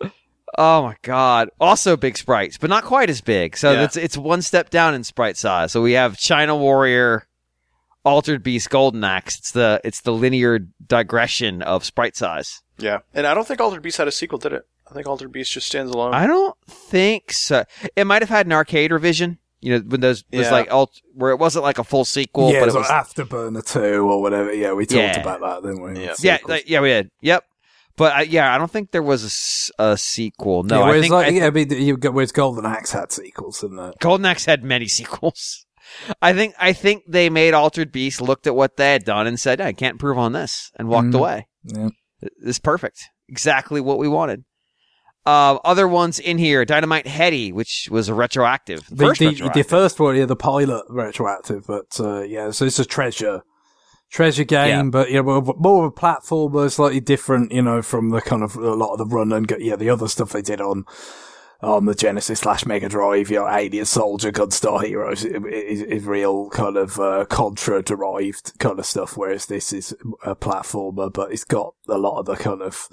[SPEAKER 1] Oh my god. Also big sprites, but not quite as big. So
[SPEAKER 4] Yeah.
[SPEAKER 1] it's it's one step down in sprite size. So we have China Warrior Altered Beast Golden Axe. It's the it's the linear digression of sprite size.
[SPEAKER 4] Yeah, and I don't think Altered Beast had a sequel, did it? I think Altered Beast just stands alone.
[SPEAKER 1] I don't think so. It might have had an arcade revision. You know, when those was
[SPEAKER 4] Yeah.
[SPEAKER 1] like alt, where it wasn't like a full sequel,
[SPEAKER 2] yeah,
[SPEAKER 1] but
[SPEAKER 2] it
[SPEAKER 1] it
[SPEAKER 2] was
[SPEAKER 1] was
[SPEAKER 2] like Afterburner two or whatever. Yeah, we talked
[SPEAKER 1] Yeah.
[SPEAKER 2] about that, didn't we?
[SPEAKER 4] Yeah.
[SPEAKER 1] yeah,
[SPEAKER 2] Sequels.
[SPEAKER 1] like, yeah, we did. Yep. But uh, yeah, I don't think there was a, s- a sequel. No,
[SPEAKER 2] yeah,
[SPEAKER 1] I
[SPEAKER 2] whereas
[SPEAKER 1] think
[SPEAKER 2] like,
[SPEAKER 1] I th-
[SPEAKER 2] yeah, I mean, you got whereas Golden Axe had sequels, didn't it?
[SPEAKER 1] Golden Axe had many sequels. I think I think they made Altered Beast, looked at what they had done, and said, "I can't improve on this," and walked
[SPEAKER 2] Mm.
[SPEAKER 1] away.
[SPEAKER 2] Yeah.
[SPEAKER 1] It's perfect, exactly what we wanted. Uh, other ones in here, Dynamite Heady, which was a retroactive. The
[SPEAKER 2] The,
[SPEAKER 1] first
[SPEAKER 2] the,
[SPEAKER 1] retroactive.
[SPEAKER 2] the first one, yeah, the pilot retroactive, but uh, yeah, so it's a treasure treasure game,
[SPEAKER 1] Yeah.
[SPEAKER 2] but you know, more, more of a platformer, slightly different, you know, from the kind of a lot of the run and go- yeah, the other stuff they did on on the Genesis slash Mega Drive, you know, Alien Soldier, Gunstar Heroes is, is real kind of uh, Contra derived kind of stuff, whereas this is a platformer, but it's got a lot of the kind of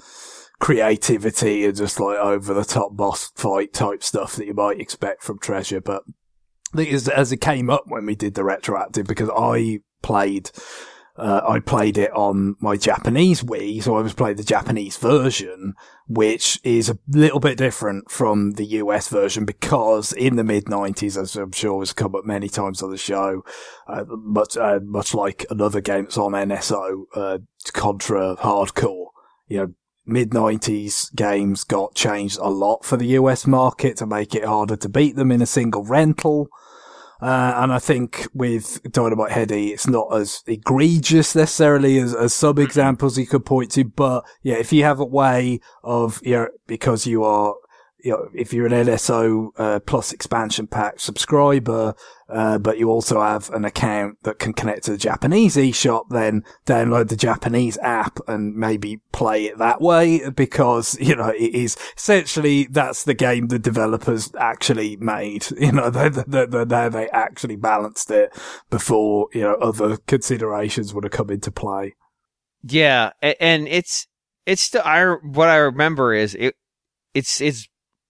[SPEAKER 2] creativity and just like over the top boss fight type stuff that you might expect from Treasure. But I think as, as it came up when we did the retroactive, because I played, uh, I played it on my Japanese Wii, so I was playing the Japanese version, which is a little bit different from the U S version because in the mid nineties, as I'm sure has come up many times on the show, uh, much, uh, much like another game that's on N S O, uh, Contra Hardcore, you know, mid nineties games got changed a lot for the U S market to make it harder to beat them in a single rental. Uh, and I think with Dynamite Heady, it's not as egregious necessarily as, as some examples you could point to. But yeah, if you have a way of, you know, because you are, you know, if you're an N S O uh, Plus expansion pack subscriber, uh, but you also have an account that can connect to the Japanese eShop, then download the Japanese app and maybe play it that way because, you know, it is essentially that's the game the developers actually made. You know, they, they, they, they, they actually balanced it before, you know, other considerations would have come into play.
[SPEAKER 1] Yeah, a- and it's it's still. I what I remember is it. It's it's.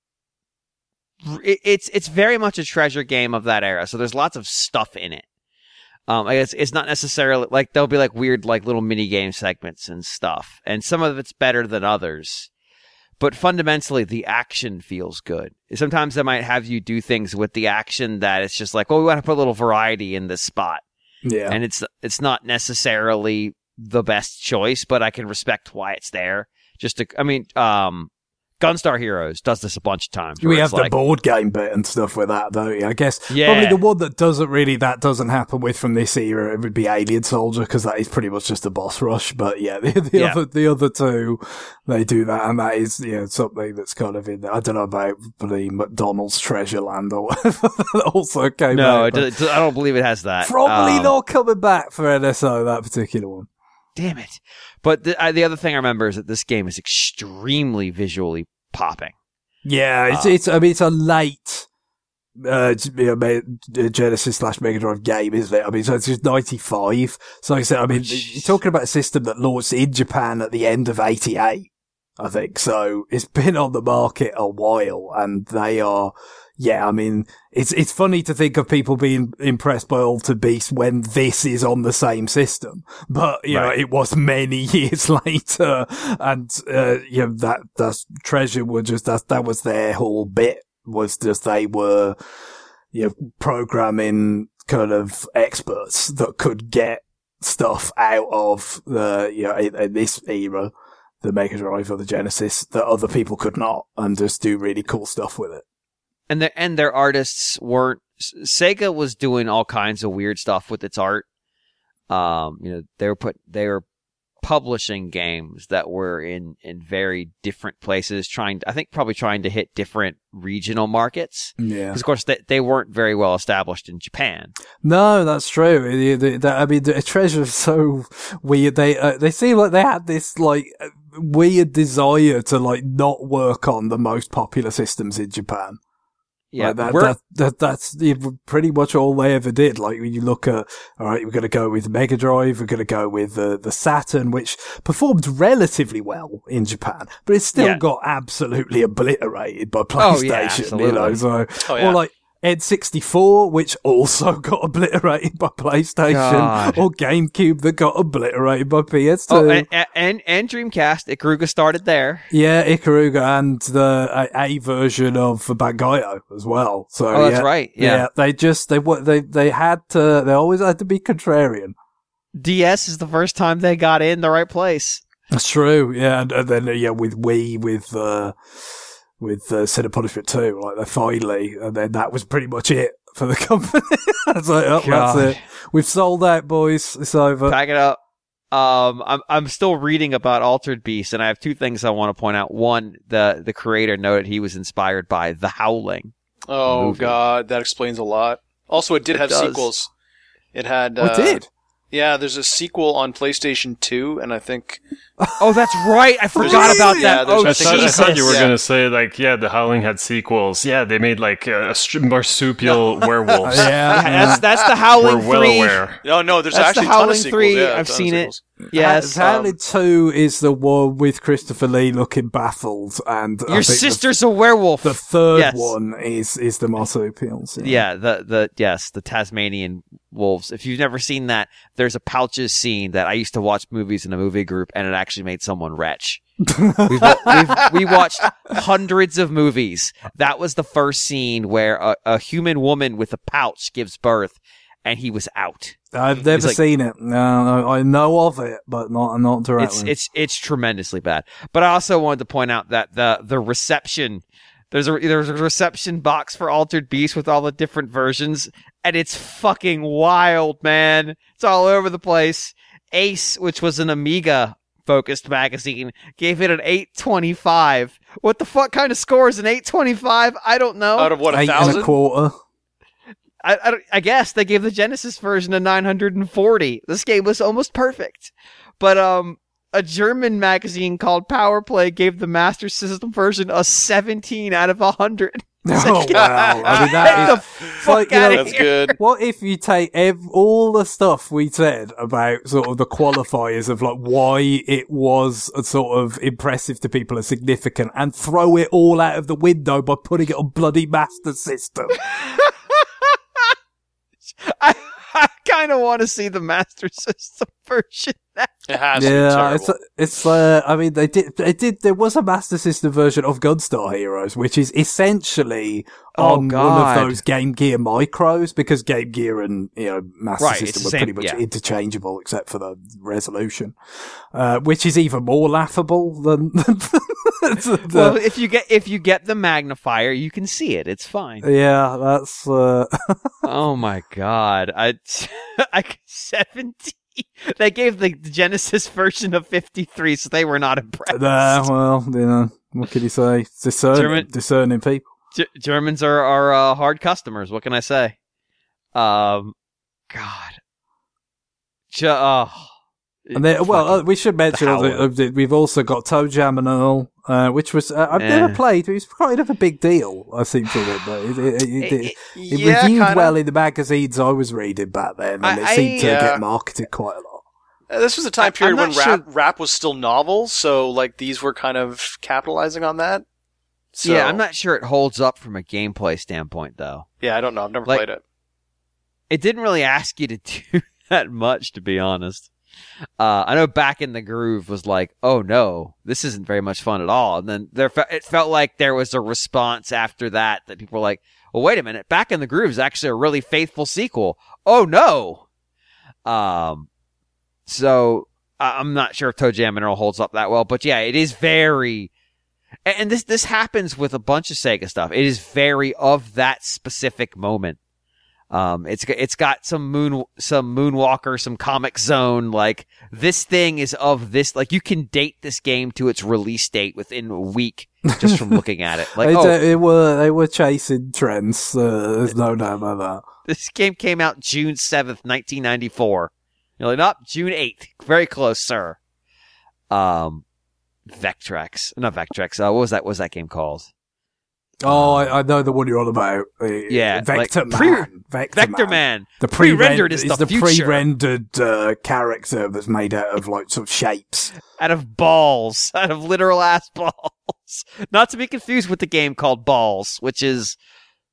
[SPEAKER 1] it- It's it's very much a treasure game of that era. So there's lots of stuff in it. Um, like it's it's not necessarily like there'll be like weird like little mini game segments and stuff, and some of it's better than others. But fundamentally, the action feels good. Sometimes they might have you do things with the action that it's just like, well, we want to put a little variety in this spot,
[SPEAKER 2] Yeah.
[SPEAKER 1] and it's it's not necessarily the best choice, but I can respect why it's there. Just to, I mean, um. Gunstar Heroes does this a bunch of times. where
[SPEAKER 2] We
[SPEAKER 1] it's
[SPEAKER 2] have the
[SPEAKER 1] like,
[SPEAKER 2] board game bit and stuff with that, don't we? I guess
[SPEAKER 1] Yeah.
[SPEAKER 2] probably the one that doesn't really, that doesn't happen with from this era, it would be Alien Soldier, because that is pretty much just a boss rush. But yeah, the, the
[SPEAKER 1] Yeah.
[SPEAKER 2] other, the other two, they do that, and that is, you know, something that's kind of in there. I don't know about the McDonald's Treasure Land or whatever that also came
[SPEAKER 1] no,
[SPEAKER 2] out.
[SPEAKER 1] it does, I don't believe it has that.
[SPEAKER 2] Probably
[SPEAKER 1] Um,
[SPEAKER 2] not coming back for N S O, that particular one.
[SPEAKER 1] Damn it. But the, uh, the other thing I remember is that this game is extremely visually popping.
[SPEAKER 2] Yeah, it's,
[SPEAKER 1] Uh,
[SPEAKER 2] it's, I mean, it's a late, uh, you know, me- Genesis slash Mega Drive game, isn't it? I mean, so it's just ninety-five. So like I said, I mean, you're talking about a system that launched in Japan at the end of eighty-eight, I think. So it's been on the market a while, and they are, yeah, I mean, it's, it's funny to think of people being impressed by Altered Beast when this is on the same system. But, you
[SPEAKER 1] Right.
[SPEAKER 2] know, it was many years later. And, uh, you know, that, that's Treasure were just, that, that was their whole bit, was just they were, you know, programming kind of experts that could get stuff out of the, you know, in, in this era, the Mega Drive or the Genesis, that other people could not, and just do really cool stuff with it.
[SPEAKER 1] And their, and their artists weren't, Sega was doing all kinds of weird stuff with its art. Um, you know, they were put, they were publishing games that were in, in very different places, trying, I think probably trying to hit different regional markets.
[SPEAKER 2] Yeah.
[SPEAKER 1] Because, of course, they, they weren't very well established in Japan.
[SPEAKER 2] No, that's true. The- the- the- I mean, the Treasure is so weird. They uh, they seem like they had this like uh, weird desire to like not work on the most popular systems in Japan.
[SPEAKER 1] Yeah,
[SPEAKER 2] Like, that,
[SPEAKER 1] we're-
[SPEAKER 2] that, that, that's pretty much all they ever did. Like, when you look at, alright, we're going to go with Mega Drive, we're going to go with the, the Saturn, which performed relatively well in Japan, but it still
[SPEAKER 1] Yeah.
[SPEAKER 2] got absolutely obliterated by
[SPEAKER 1] Oh, yeah,
[SPEAKER 2] PlayStation, you know,
[SPEAKER 1] absolutely.
[SPEAKER 2] so,
[SPEAKER 4] Oh, yeah.
[SPEAKER 2] or like, N sixty-four, which also got obliterated by PlayStation,
[SPEAKER 1] God.
[SPEAKER 2] or GameCube that got obliterated by P S two.
[SPEAKER 1] Oh, and, and and Dreamcast. Ikaruga started there.
[SPEAKER 2] Yeah, Ikaruga and the a, a version of Bangai-O as well. So
[SPEAKER 1] Oh, that's
[SPEAKER 2] yeah,
[SPEAKER 1] right. Yeah.
[SPEAKER 2] they just they wa- they they had to. They always had to be contrarian.
[SPEAKER 1] D S is the first time they got in the right place.
[SPEAKER 2] That's true. Yeah, and, and then uh, yeah, with Wii, with uh, with uh, Sin and Punishment two, like they finally, and then that was pretty much it for the company. I was like, oh,
[SPEAKER 1] God.
[SPEAKER 2] that's it. We've sold out, boys. It's over.
[SPEAKER 1] Pack it up. Um, I'm I'm still reading about Altered Beast, and I have two things I want to point out. One, the the creator noted he was inspired by The Howling.
[SPEAKER 4] Oh
[SPEAKER 1] movie.
[SPEAKER 4] God, that explains a lot. Also, it did
[SPEAKER 1] It
[SPEAKER 4] have
[SPEAKER 1] does.
[SPEAKER 4] sequels. It had.
[SPEAKER 2] Oh,
[SPEAKER 4] Uh,
[SPEAKER 2] it did.
[SPEAKER 4] Yeah, there's a sequel on PlayStation two, and I think
[SPEAKER 1] Oh, that's right. I forgot
[SPEAKER 2] Really?
[SPEAKER 1] about
[SPEAKER 4] Yeah,
[SPEAKER 1] that.
[SPEAKER 4] there's-
[SPEAKER 1] Oh,
[SPEAKER 3] I
[SPEAKER 4] I
[SPEAKER 3] thought, I
[SPEAKER 1] Jesus.
[SPEAKER 3] thought you were
[SPEAKER 4] Yeah.
[SPEAKER 3] going to say, like, yeah, The Howling had sequels. Yeah, they made, like, a, a str- marsupial werewolves.
[SPEAKER 2] Yeah,
[SPEAKER 1] Yeah,
[SPEAKER 2] yeah.
[SPEAKER 1] that's that's the Howling
[SPEAKER 3] We're well
[SPEAKER 1] three.
[SPEAKER 3] aware.
[SPEAKER 4] no, no. There's
[SPEAKER 1] That's
[SPEAKER 4] actually
[SPEAKER 1] the
[SPEAKER 4] a ton of
[SPEAKER 1] Howling
[SPEAKER 4] sequels.
[SPEAKER 1] three.
[SPEAKER 4] Yeah, a
[SPEAKER 1] I've
[SPEAKER 4] ton of
[SPEAKER 1] seen it.
[SPEAKER 4] sequels.
[SPEAKER 1] Yes.
[SPEAKER 2] Howling
[SPEAKER 1] um,
[SPEAKER 2] two is the one with Christopher Lee looking baffled, and I
[SPEAKER 1] your
[SPEAKER 2] think
[SPEAKER 1] sister's a werewolf.
[SPEAKER 2] The, the third
[SPEAKER 1] Yes.
[SPEAKER 2] one is is the marsupials.
[SPEAKER 1] Yeah, the the yes, the Tasmanian wolves. If you've never seen that, there's a pouches scene that I used to watch movies in a movie group, and it actually made someone retch. We've, we've we watched hundreds of movies. That was the first scene where a, a human woman with a pouch gives birth, and he was out.
[SPEAKER 2] I've never
[SPEAKER 1] like-
[SPEAKER 2] seen it. No, I know of it, but not not
[SPEAKER 1] It's
[SPEAKER 2] directly.
[SPEAKER 1] it's it's tremendously bad. But I also wanted to point out that the the reception. There's a there's a reception box for Altered Beast with all the different versions, and it's fucking wild, man. It's all over the place. Ace, which was an Amiga focused magazine, gave it an eight twenty-five. What the fuck kind of score is an eight twenty-five? I don't know.
[SPEAKER 4] Out of what, a
[SPEAKER 2] Eight and a
[SPEAKER 4] thousand?
[SPEAKER 2] quarter.
[SPEAKER 1] I, I, don't- I guess they gave the Genesis version a nine hundred forty. This game was almost perfect. But um, a German magazine called Power Play gave the Master System version a seventeen out of one hundred.
[SPEAKER 2] Oh wow! I mean,
[SPEAKER 1] Get
[SPEAKER 2] that
[SPEAKER 1] the
[SPEAKER 2] is.
[SPEAKER 1] fuck
[SPEAKER 2] like, you
[SPEAKER 1] out
[SPEAKER 2] know,
[SPEAKER 1] of
[SPEAKER 4] That's
[SPEAKER 1] here.
[SPEAKER 4] good.
[SPEAKER 2] What if you take ev- all the stuff we said about sort of the qualifiers of like why it was a sort of impressive to people and significant, and throw it all out of the window by putting it on bloody Master System?
[SPEAKER 1] I, I kind of want to see the Master System version now.
[SPEAKER 4] It has to be
[SPEAKER 2] Yeah,
[SPEAKER 4] terrible.
[SPEAKER 2] it's it's. Uh, I mean, they did. They did. There was a Master System version of Gunstar Heroes, which is essentially
[SPEAKER 1] Oh,
[SPEAKER 2] on one
[SPEAKER 1] God.
[SPEAKER 2] of those Game Gear micros, because Game Gear and you know Master
[SPEAKER 1] Right, it's
[SPEAKER 2] System
[SPEAKER 1] the
[SPEAKER 2] were
[SPEAKER 1] same-
[SPEAKER 2] pretty much
[SPEAKER 1] yeah.
[SPEAKER 2] interchangeable, except for the resolution, uh, which is even more laughable than. the,
[SPEAKER 1] Well, if you get if you get the magnifier, you can see it. It's fine.
[SPEAKER 2] yeah, that's. Uh,
[SPEAKER 1] Oh my god! I, I seventeen. They gave the Genesis version of fifty-three, so they were not impressed.
[SPEAKER 2] nah, well, you know, what can you say? Discerning,
[SPEAKER 1] German-
[SPEAKER 2] discerning people.
[SPEAKER 1] G- Germans are are uh, hard customers. What can I say? Um, God. J- oh.
[SPEAKER 2] And then, well, uh,
[SPEAKER 1] Fucking-
[SPEAKER 2] we should mention
[SPEAKER 1] Howler.
[SPEAKER 2] that that we've also got Toe Jam and Earl, uh, which was uh, I've
[SPEAKER 1] Yeah.
[SPEAKER 2] never played. But it's kind of a big deal, I seem to remember. It, it, it, it, it, it
[SPEAKER 4] yeah,
[SPEAKER 2] reviewed
[SPEAKER 4] kinda.
[SPEAKER 2] well in the magazines I was reading back then, and
[SPEAKER 1] I-
[SPEAKER 2] it seemed
[SPEAKER 1] I-
[SPEAKER 2] to
[SPEAKER 4] yeah.
[SPEAKER 2] get marketed quite a lot.
[SPEAKER 4] Uh, This was a time
[SPEAKER 1] I-
[SPEAKER 4] period
[SPEAKER 1] I'm
[SPEAKER 4] when
[SPEAKER 1] not
[SPEAKER 4] rap
[SPEAKER 1] sure-
[SPEAKER 4] rap was still novel, so like these were kind of capitalizing on that. So,
[SPEAKER 1] Yeah, I'm not sure it holds up from a gameplay standpoint, though.
[SPEAKER 4] Yeah, I don't know. I've never
[SPEAKER 1] Like-
[SPEAKER 4] played it.
[SPEAKER 1] It didn't really ask you to do that much, to be honest. Uh, I know Back in the Groove was like, oh no, this isn't very much fun at all. And then there, fe- it felt like there was a response after that that people were like, well, wait a minute, Back in the Groove is actually a really faithful sequel. Oh no. Um, so I- I'm not sure if Toe Jam and Earl holds up that well, but yeah, it is very, and and this, this happens with a bunch of Sega stuff. It is very of that specific moment. Um, it's it's got some moon, some Moonwalker, some Comic Zone. Like, this thing is of this. Like, you can date this game to its release date within a week just from looking at it. Like,
[SPEAKER 2] they,
[SPEAKER 1] oh,
[SPEAKER 2] d- they were they were chasing trends. Uh, there's no doubt about that.
[SPEAKER 1] this game came out June seventh, nineteen ninety four. You're like, nope, June eighth. Very close, sir. Um, Vectrex, not Vectrex. Uh, what was that? What was that game called?
[SPEAKER 2] Oh, I, I know the one you're on about. Uh,
[SPEAKER 1] Yeah,
[SPEAKER 2] Vector
[SPEAKER 1] like pre-
[SPEAKER 2] Man. Vector,
[SPEAKER 1] Vector
[SPEAKER 2] Man.
[SPEAKER 1] Man.
[SPEAKER 2] The
[SPEAKER 1] Pre-rendered
[SPEAKER 2] pre-rendered
[SPEAKER 1] is
[SPEAKER 2] is
[SPEAKER 1] the
[SPEAKER 2] the
[SPEAKER 1] future.
[SPEAKER 2] pre-rendered uh, character that's made out of like sort of shapes.
[SPEAKER 1] Out of balls, out of literal ass balls. Not to be confused with the game called Balls, which is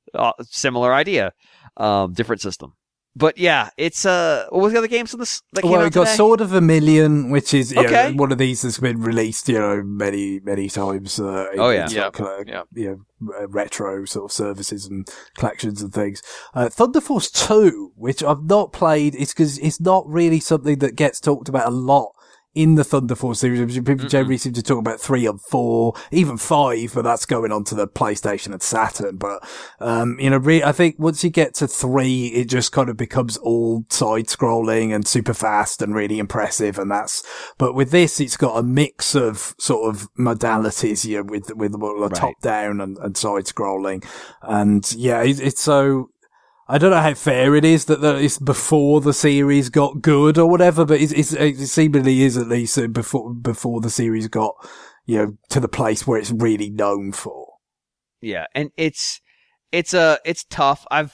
[SPEAKER 1] uh, similar idea, um, different system. But yeah, it's uh, what was the other games on this that came
[SPEAKER 2] well,
[SPEAKER 1] out
[SPEAKER 2] we got
[SPEAKER 1] today?
[SPEAKER 2] Sword of Vermilion, which is you
[SPEAKER 1] Okay.
[SPEAKER 2] know, one of these that's been released, you know, many many times. Uh, in-
[SPEAKER 1] Oh, yeah.
[SPEAKER 2] in
[SPEAKER 4] Yeah.
[SPEAKER 2] sort of, uh,
[SPEAKER 4] Yeah.
[SPEAKER 2] you know, uh, retro sort of services and collections and things. Uh, Thunder Force two, which I've not played, it's because it's not really something that gets talked about a lot in the Thunder Force series. People
[SPEAKER 1] Mm-mm.
[SPEAKER 2] generally seem to talk about three and four, even five, but that's going on to the PlayStation and Saturn. But, um, you know, re- I think once you get to three, it just kind of becomes all side scrolling and super fast and really impressive. And that's, but with this, it's got a mix of sort of modalities, you know, with, with the
[SPEAKER 1] Right.
[SPEAKER 2] top down and, and side scrolling. And yeah, it, it's so, I don't know how fair it is that, that it's before the series got good or whatever, but it's, it's, it seemingly is at least uh, before, before the series got, you know, to the place where it's really known for.
[SPEAKER 1] Yeah, and it's it's a it's tough. I've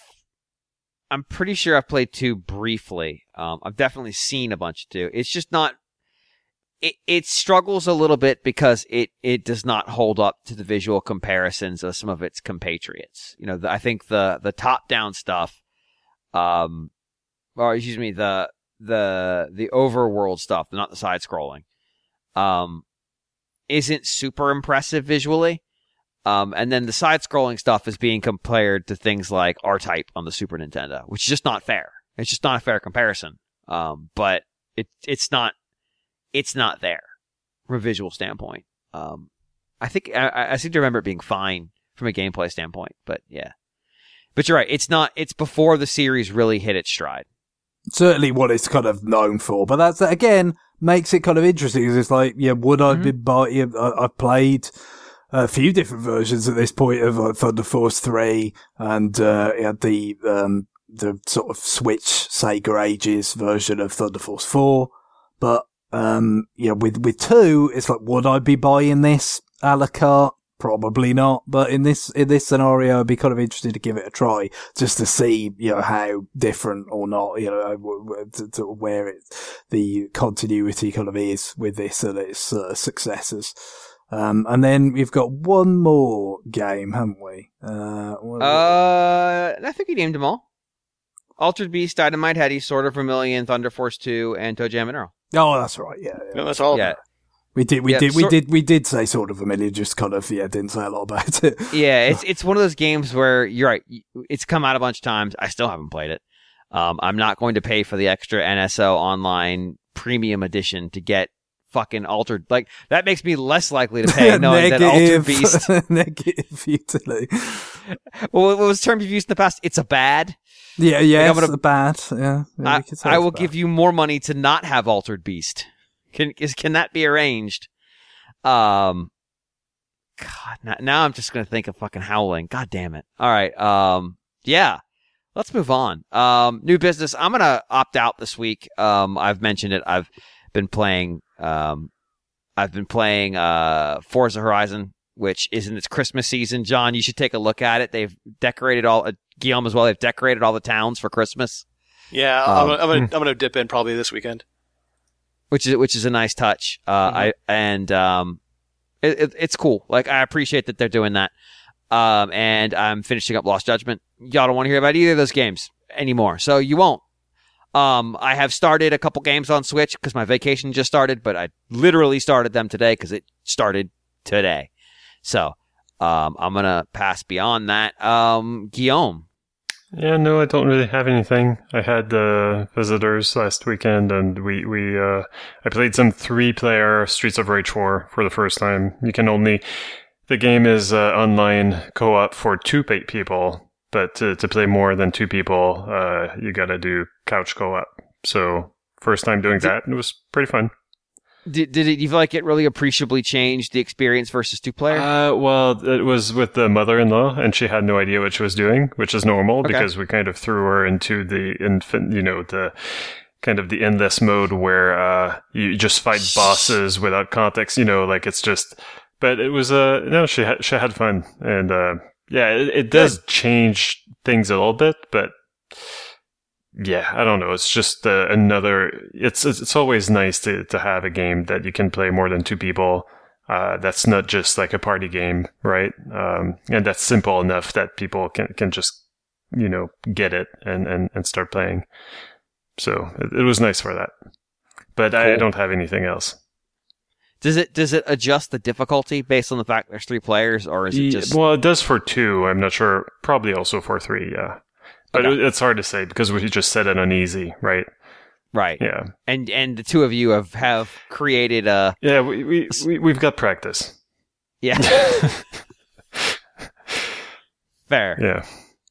[SPEAKER 1] I'm pretty sure I've played two briefly. Um, I've definitely seen a bunch of two. It's just not. It it struggles a little bit because it it does not hold up to the visual comparisons of some of its compatriots. You know, the, I think the the top down stuff, um, or excuse me, the the the overworld stuff, not the side scrolling, um, isn't super impressive visually. Um, and then the side-scrolling stuff is being compared to things like R-Type on the Super Nintendo, which is just not fair. It's just not a fair comparison. Um, but it it's not it's not there from a visual standpoint. Um, I think I, I seem to remember it being fine from a gameplay standpoint, but yeah. But you're right. It's not. It's before the series really hit its stride.
[SPEAKER 2] Certainly what it's kind of known for, but that's, again, makes it kind of interesting because it's like, yeah, would I
[SPEAKER 1] Mhm.
[SPEAKER 2] be buying, I've played a few different versions at this point of like, Thunder Force three and, uh, you had the, um, the sort of Switch Sega Ages version of Thunder Force four. But, um, you know, with, with two, it's like, would I be buying this a la carte? Probably not. But in this, in this scenario, I'd be kind of interested to give it a try just to see, you know, how different or not, you know, w- w- to, to where it, the continuity kind of is with this and its uh, successors. Um, and then we've got one more game, haven't we? Uh, what-
[SPEAKER 1] Uh, I think we named them all. Altered Beast, Dynamite Heady, Sword of Vermilion, Thunder Force two, and Toe Jam and Earl.
[SPEAKER 2] oh, that's right. Yeah, yeah.
[SPEAKER 4] No, that's all.
[SPEAKER 1] Yeah,
[SPEAKER 2] We did, we
[SPEAKER 1] Yeah,
[SPEAKER 2] did, we
[SPEAKER 1] sor-
[SPEAKER 2] did, we did say Sword of Vermilion, just kind of, yeah, didn't say a lot about it.
[SPEAKER 1] yeah. It's it's one of those games where you're right. It's come out a bunch of times. I still haven't played it. Um, I'm not going to pay for the extra N S O Online Premium Edition to get fucking Altered. Like that makes me less likely to pay knowing that Altered Beast.
[SPEAKER 2] Negative utility.
[SPEAKER 1] Well, what was the term you've used in the past? It's a bad.
[SPEAKER 2] Yeah, yeah,
[SPEAKER 1] I'm
[SPEAKER 2] it's
[SPEAKER 1] gonna-
[SPEAKER 2] the bad. Yeah, yeah
[SPEAKER 1] I,
[SPEAKER 2] we could say
[SPEAKER 1] I
[SPEAKER 2] it's
[SPEAKER 1] will
[SPEAKER 2] bad.
[SPEAKER 1] give you more money to not have Altered Beast. Can is, can that be arranged? Um, God, now, now I'm just gonna think of fucking Howling. God damn it! All right, um, yeah, let's move on. Um, new business. I'm gonna opt out this week. Um, I've mentioned it. I've been playing. Um, I've been playing uh Forza Horizon, which is in its Christmas season. John, you should take a look at it. They've decorated all. Uh, Guillaume as well. They've decorated all the towns for Christmas.
[SPEAKER 4] Yeah,
[SPEAKER 1] Um,
[SPEAKER 4] I'm, gonna, I'm gonna I'm gonna dip in probably this weekend.
[SPEAKER 1] which is which is a nice touch. Uh,
[SPEAKER 4] Mhm.
[SPEAKER 1] I and um, it, it, it's cool. Like I appreciate that they're doing that. Um, and I'm finishing up Lost Judgment. Y'all don't want to hear about either of those games anymore, so you won't. Um, I have started a couple games on Switch because my vacation just started, but I literally started them today because it started today. So um, I'm gonna pass beyond that. Um, Guillaume.
[SPEAKER 3] Yeah, no, I don't really have anything. I had uh, visitors last weekend, and we we uh, I played some three-player Streets of Rage four for the first time. You can only the game is uh, online co-op for two pa- people, but to, to play more than two people, uh, you gotta do couch co-op. So first time doing that, it was pretty fun.
[SPEAKER 1] Did did it, you feel like it really appreciably changed the experience versus two player?
[SPEAKER 3] Uh, well, it was with the mother-in-law, and she had no idea what she was doing, which is normal
[SPEAKER 1] Okay.
[SPEAKER 3] because we kind of threw her into the infant, you know, the kind of the endless mode where uh you just fight bosses without context, you know, like it's just. But it was uh no, she had she had fun, and uh yeah, it, it does change things a little bit, but. Yeah, I don't know. It's just uh, another. It's, it's it's always nice to to have a game that you can play more than two people, Uh, that's not just like a party game, right? Um, and that's simple enough that people can, can just, you know, get it and, and, and start playing. So it, it was nice for that. But cool. I don't have anything else.
[SPEAKER 1] Does it does it adjust the difficulty based on the fact there's three players, or is it just...
[SPEAKER 3] Well, it does for two. I'm not sure. Probably also for three, yeah. But okay. it, it's hard to say because we just set it on easy, right?
[SPEAKER 1] Right.
[SPEAKER 3] Yeah.
[SPEAKER 1] And and the two of you have, have created a...
[SPEAKER 3] Yeah, we, we, we, we've got practice.
[SPEAKER 1] Yeah. Fair.
[SPEAKER 3] Yeah.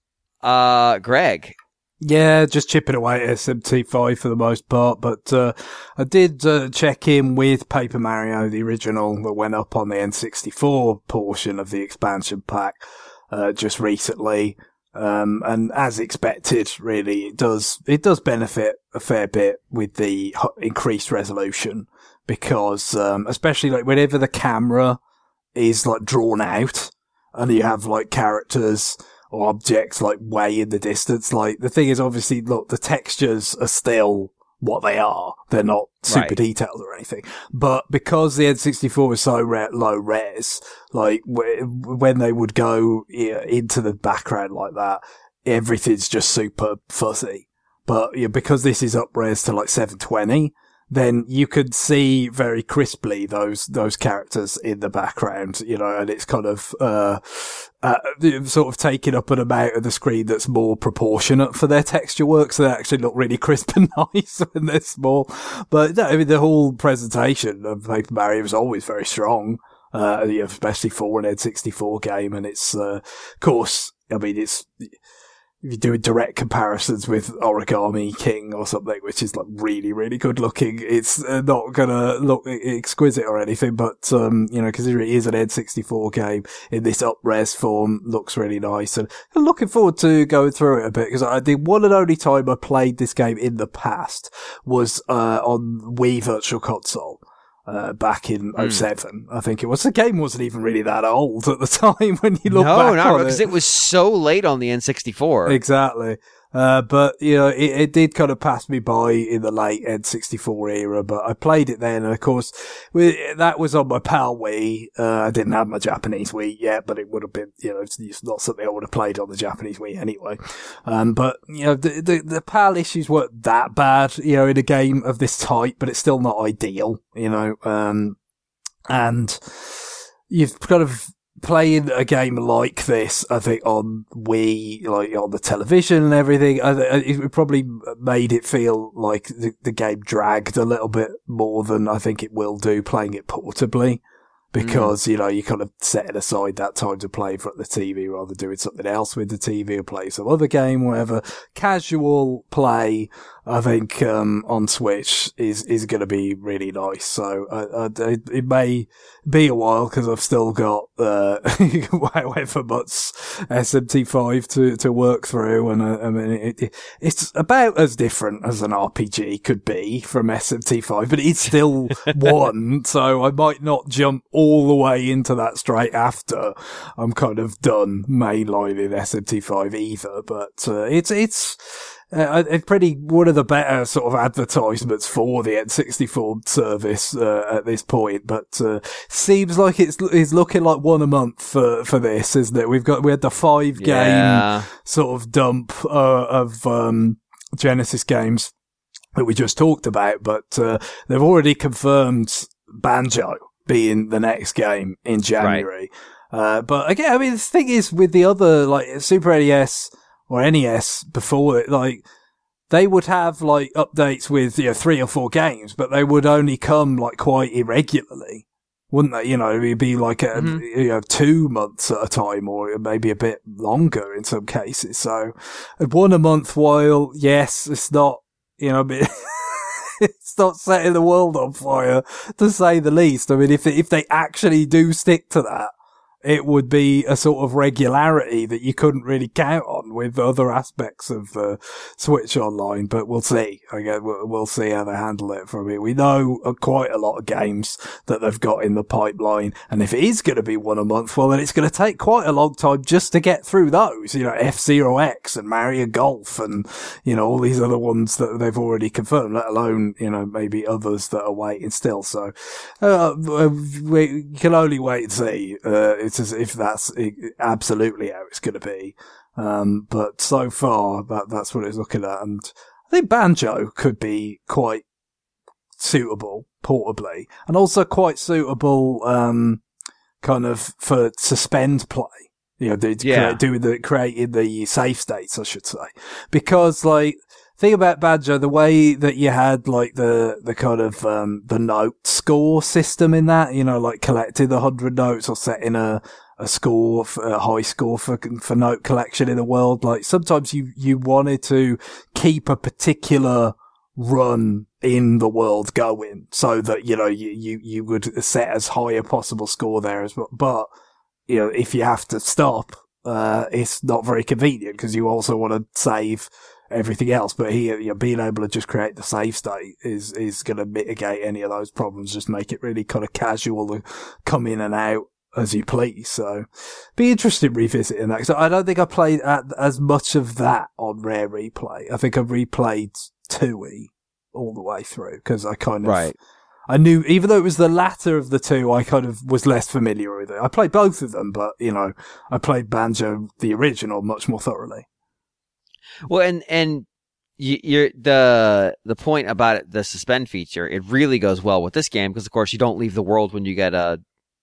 [SPEAKER 1] Uh, Greg...
[SPEAKER 2] Yeah, just chipping away at S M T five for the most part, but uh, I did uh, check in with Paper Mario, the original that went up on the N sixty-four portion of the expansion pack uh, just recently, um, and as expected, really, it does it does benefit a fair bit with the increased resolution because, um, especially like whenever the camera is like drawn out and you have like characters or objects like way in the distance. Like the thing is, obviously, look, the textures are still what they are. They're not super
[SPEAKER 1] right.
[SPEAKER 2] detailed or anything. But because the N sixty-four is so re- low res, like w- when they would go yeah, into the background like that, everything's just super fuzzy. But yeah, because this is up res to like seven twenty, then you could see very crisply those, those characters in the background, you know, and it's kind of, uh, uh, sort of taking up an amount of the screen that's more proportionate for their texture work, so they actually look really crisp and nice when they're small. But, no, I mean, the whole presentation of Paper Mario was always very strong, uh, especially for an N sixty-four game, and it's, uh, of course, I mean, it's, if you're doing direct comparisons with Origami King or something, which is like really, really good looking, it's uh, not gonna look exquisite or anything, but, um, you know, considering it is an N sixty-four game in this up-res form, looks really nice. And I'm looking forward to going through it a bit, because I think one and only time I played this game in the past was, uh, on Wii Virtual Console. Uh, back in oh seven, mm. I think it was. The game wasn't even really that old at the time when you look
[SPEAKER 1] no,
[SPEAKER 2] back
[SPEAKER 1] not
[SPEAKER 2] on
[SPEAKER 1] because
[SPEAKER 2] it.
[SPEAKER 1] it was so late on the N sixty-four.
[SPEAKER 2] Exactly. Uh, but, you know, it, it did kind of pass me by in the late N sixty-four era, but I played it then, and of course, we, that was on my PAL Wii. Uh, I didn't have my Japanese Wii yet, but it would have been, you know, it's, it's not something I would have played on the Japanese Wii anyway. Um, but, you know, the, the, the PAL issues weren't that bad, you know, in a game of this type, but it's still not ideal, you know, um, and you've kind of, playing a game like this, I think, on Wii, like on the television and everything, I th- it probably made it feel like the, the game dragged a little bit more than I think it will do playing it portably. Because, mm. you know, you kind of setting aside that time to play for the T V rather than doing something else with the T V or play some other game, whatever. Casual play, I think, um, on Switch is, is going to be really nice. So, uh, uh, it may be a while because I've still got, uh, however much S M T five to, to work through. And, uh, I mean, it, it, it's about as different as an R P G could be from S M T five, but it's still one. So I might not jump all the way into that straight after I'm kind of done mainlining S M T five either. But, uh, it's, it's, Uh, it's pretty one of the better sort of advertisements for the N sixty-four service uh, at this point, but uh, seems like it's it's looking like one a month for for this, isn't it? We've got we had the five game
[SPEAKER 1] yeah.
[SPEAKER 2] sort of dump uh, of um, Genesis games that we just talked about, but uh, they've already confirmed Banjo being the next game in January. Right. Uh, but again, I mean, the thing is with the other like Super N E S. Or N E S before it, like, they would have, like, updates with, you know, three or four games, but they would only come, like, quite irregularly. Wouldn't they? You know, it'd be like, a, mm-hmm. you know, two months at a time, or maybe a bit longer in some cases. So, one a month, while, yes, it's not, you know, it's not setting the world on fire, to say the least. I mean, if, if they actually do stick to that, it would be a sort of regularity that you couldn't really count on fun with other aspects of the Switch Online, but we'll see. Again, we'll, we'll see how they handle it from it. We know uh, quite a lot of games that they've got in the pipeline, and if it is going to be one a month, well, then it's going to take quite a long time just to get through those. You know, F-Zero X and Mario Golf and, you know, all these other ones that they've already confirmed, let alone, you know, maybe others that are waiting still. So, uh, we can only wait and see, uh, it's as if that's absolutely how it's going to be. Um, but so far, that, that's what it's looking at. And I think Banjo could be quite suitable, portably, and also quite suitable, um, kind of for suspend play. You know, the,
[SPEAKER 1] yeah.
[SPEAKER 2] doing the, creating the safe states, I should say. Because, like, thing about Banjo, the way that you had, like, the, the kind of, um, the note score system in that, you know, like collecting the hundred notes or setting a, a score, for, a high score for, for note collection in the world. Like, sometimes you, you wanted to keep a particular run in the world going so that, you know, you, you, you would set as high a possible score there as well. But, you know, if you have to stop, uh, it's not very convenient because you also want to save everything else. But here, you know, being able to just create the save state is, is going to mitigate any of those problems, just make it really kind of casual to come in and out as you please. So, be interested revisiting that. So I don't think I played at, as much of that on Rare Replay. I think I replayed two E all the way through because I kind of,
[SPEAKER 1] right.
[SPEAKER 2] I knew, even though it was the latter of the two, I kind of was less familiar with it. I played both of them, but, you know, I played Banjo, the original, much more thoroughly.
[SPEAKER 1] Well, and, and you, you're, the, the point about it, the suspend feature, it really goes well with this game because, of course, you don't leave the world when you get a,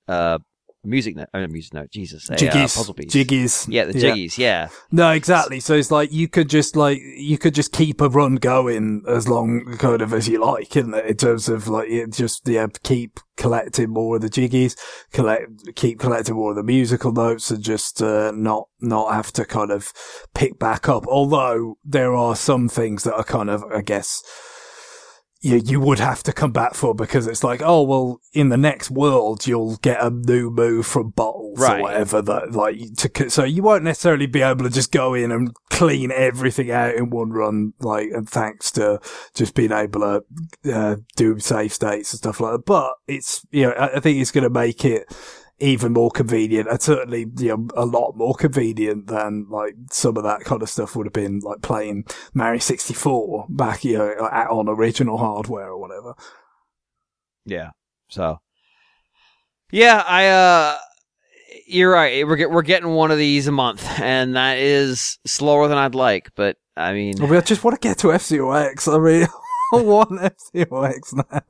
[SPEAKER 1] a music note, uh, music note, Jesus, a
[SPEAKER 2] Jiggies.
[SPEAKER 1] uh, puzzle piece.
[SPEAKER 2] Jiggies.
[SPEAKER 1] Yeah, the
[SPEAKER 2] yeah.
[SPEAKER 1] jiggies, yeah.
[SPEAKER 2] No, exactly. So it's like, you could just like, you could just keep a run going as long kind of as you like, isn't it? In terms of like, it just, yeah, keep collecting more of the jiggies, collect, keep collecting more of the musical notes and just, uh, not, not have to kind of pick back up. Although there are some things that are kind of, I guess, you, you would have to come back for because it's like, oh, well, in the next world, you'll get a new move from bottles
[SPEAKER 1] right.
[SPEAKER 2] or whatever that, like, to, so you won't necessarily be able to just go in and clean everything out in one run, like, and thanks to just being able to, uh, do save states and stuff like that. But it's, you know, I, I think it's going to make it even more convenient, and certainly, you know, a lot more convenient than, like, some of that kind of stuff would have been, like, playing Mario sixty-four back, you know, on original hardware or whatever.
[SPEAKER 1] Yeah. So, yeah, I, uh, you're right. We're get, we're getting one of these a month, and that is slower than I'd like, but, I mean...
[SPEAKER 2] I mean, I just want to get to F-Zero X. I mean, I want F-Zero X now.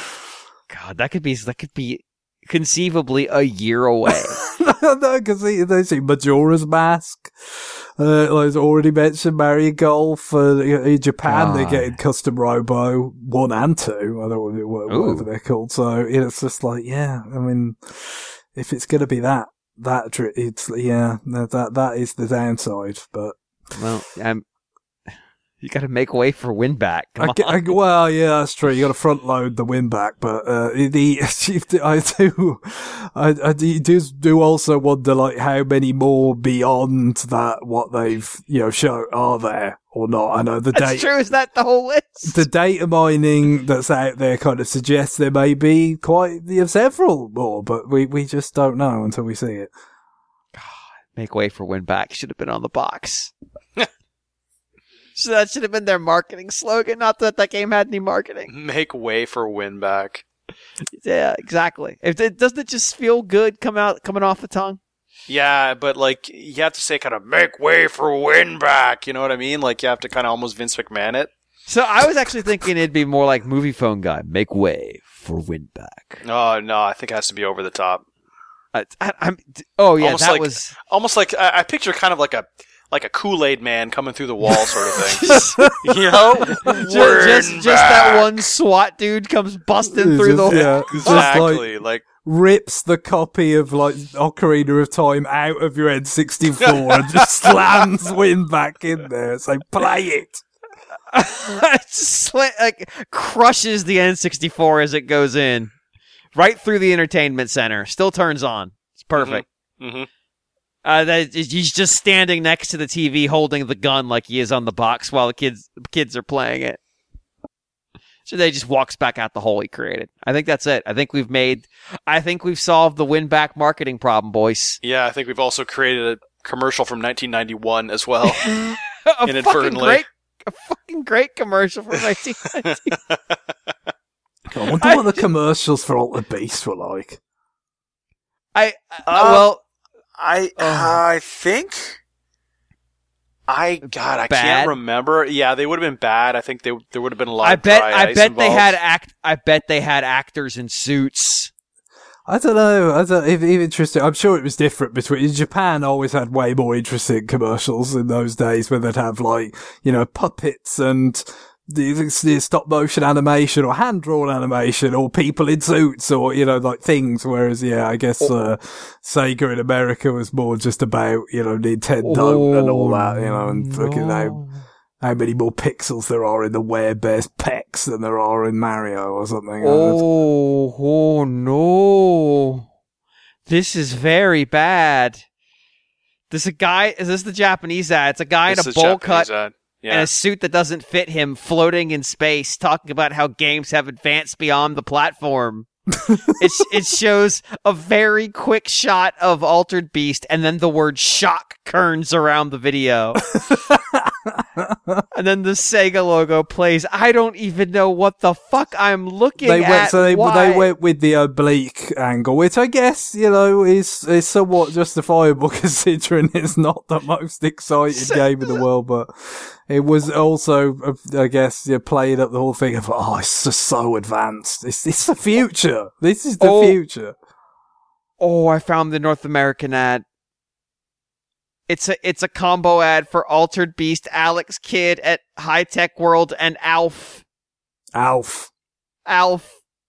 [SPEAKER 1] God, that could be, that could be... conceivably a year away.
[SPEAKER 2] No, because they see Majora's Mask. Uh, like I already mentioned, Mario Golf. Uh, in Japan,
[SPEAKER 1] God.
[SPEAKER 2] they're getting Custom Robo one and two. I don't know whatever they're called. So you know, it's just like, yeah. I mean, if it's going to be that, that it's yeah, that that is the downside. But
[SPEAKER 1] well, um, you got to make way for win back. Come
[SPEAKER 2] I,
[SPEAKER 1] on.
[SPEAKER 2] I, well, yeah, that's true. You got to front load the win back, but uh, the I do, I, I do do also wonder like how many more beyond that what they've you know shown are there or not. I know the
[SPEAKER 1] That's
[SPEAKER 2] data.
[SPEAKER 1] true. Is that the whole list?
[SPEAKER 2] The data mining that's out there kind of suggests there may be quite you know, several more, but we we just don't know until we see it.
[SPEAKER 1] God, make way for win back. Should have been on the box. So that should have been their marketing slogan. Not that that game had any marketing.
[SPEAKER 4] Make way for win back.
[SPEAKER 1] Yeah, exactly. If it doesn't it just feel good come out coming off the tongue?
[SPEAKER 4] Yeah, but like you have to say kind of make way for win back. You know what I mean? Like you have to kind of almost Vince McMahon it.
[SPEAKER 1] So I was actually thinking it'd be more like Movie Phone Guy. Make way for win back.
[SPEAKER 4] Oh no, I think it has to be over the top.
[SPEAKER 1] I, I, I'm. Oh yeah,
[SPEAKER 4] almost
[SPEAKER 1] that
[SPEAKER 4] like,
[SPEAKER 1] was
[SPEAKER 4] almost like I, I picture kind of like a. Like a Kool-Aid man coming through the wall sort of thing. You know?
[SPEAKER 1] just, just, just that one SWAT dude comes busting through
[SPEAKER 2] Just,
[SPEAKER 1] the
[SPEAKER 2] yeah,
[SPEAKER 1] wall.
[SPEAKER 2] just like,
[SPEAKER 4] Exactly. Like,
[SPEAKER 2] rips the copy of like Ocarina of Time out of your N sixty-four and just slams Win back in there. So play it.
[SPEAKER 1] Just like crushes the N sixty-four as it goes in. Right through the entertainment center. Still turns on. It's perfect.
[SPEAKER 4] Mm-hmm.
[SPEAKER 1] Uh, that he's just standing next to the T V holding the gun like he is on the box while the kids the kids are playing it. So they just walks back out the hole he created. I think that's it. I think we've made. I think we've solved the win back marketing problem, boys.
[SPEAKER 4] Yeah, I think we've also created a commercial from nineteen ninety-one as well.
[SPEAKER 1] a
[SPEAKER 4] inadvertently.
[SPEAKER 1] Fucking great, a fucking great commercial from nineteen ninety.
[SPEAKER 2] I wonder what the commercials for Altered Beast were like.
[SPEAKER 1] I uh,
[SPEAKER 4] Uh,
[SPEAKER 1] well.
[SPEAKER 4] I
[SPEAKER 1] Oh.
[SPEAKER 4] I think I God I
[SPEAKER 1] Bad?
[SPEAKER 4] can't remember. Yeah, they would have been bad. I think they there would have been a lot.
[SPEAKER 1] I
[SPEAKER 4] of
[SPEAKER 1] bet.
[SPEAKER 4] dry
[SPEAKER 1] I
[SPEAKER 4] ice
[SPEAKER 1] bet they
[SPEAKER 4] involved.
[SPEAKER 1] had act. I bet they had actors in suits.
[SPEAKER 2] I don't know. I don't. If, if interesting, I'm sure it was different between. Japan always had way more interesting commercials in those days, where they'd have like you know puppets and the, the stop motion animation or hand drawn animation or people in suits or you know like things. Whereas yeah, I guess uh, Sega in America was more just about you know Nintendo and all that. You know, and fucking how, how many more pixels there are in the Werebear's pecs than there are in Mario or something.
[SPEAKER 1] Oh, oh no. This is very bad. This a guy, is this the Japanese ad? It's a guy
[SPEAKER 4] This
[SPEAKER 1] in a
[SPEAKER 4] is
[SPEAKER 1] bowl
[SPEAKER 4] Japanese
[SPEAKER 1] cut
[SPEAKER 4] ad. Yeah.
[SPEAKER 1] and a suit that doesn't fit him floating in space talking about how games have advanced beyond the platform. it, it shows a very quick shot of Altered Beast and then the word shock kerns around the video. And then the Sega logo plays. I don't even know what the fuck I'm looking
[SPEAKER 2] they
[SPEAKER 1] at.
[SPEAKER 2] went, so they,
[SPEAKER 1] Why?
[SPEAKER 2] they went with the oblique angle, which I guess, you know, is, is somewhat justifiable considering it's not the most exciting game in the world, but it was also, uh, I guess, you playing up the whole thing of, oh, it's just so advanced. It's, it's the future. This is the
[SPEAKER 1] Oh.
[SPEAKER 2] future.
[SPEAKER 1] Oh, I found the North American ad. It's a it's a combo ad for Altered Beast, Alex Kidd at High Tech World, and Alf.
[SPEAKER 2] Alf.
[SPEAKER 1] Alf.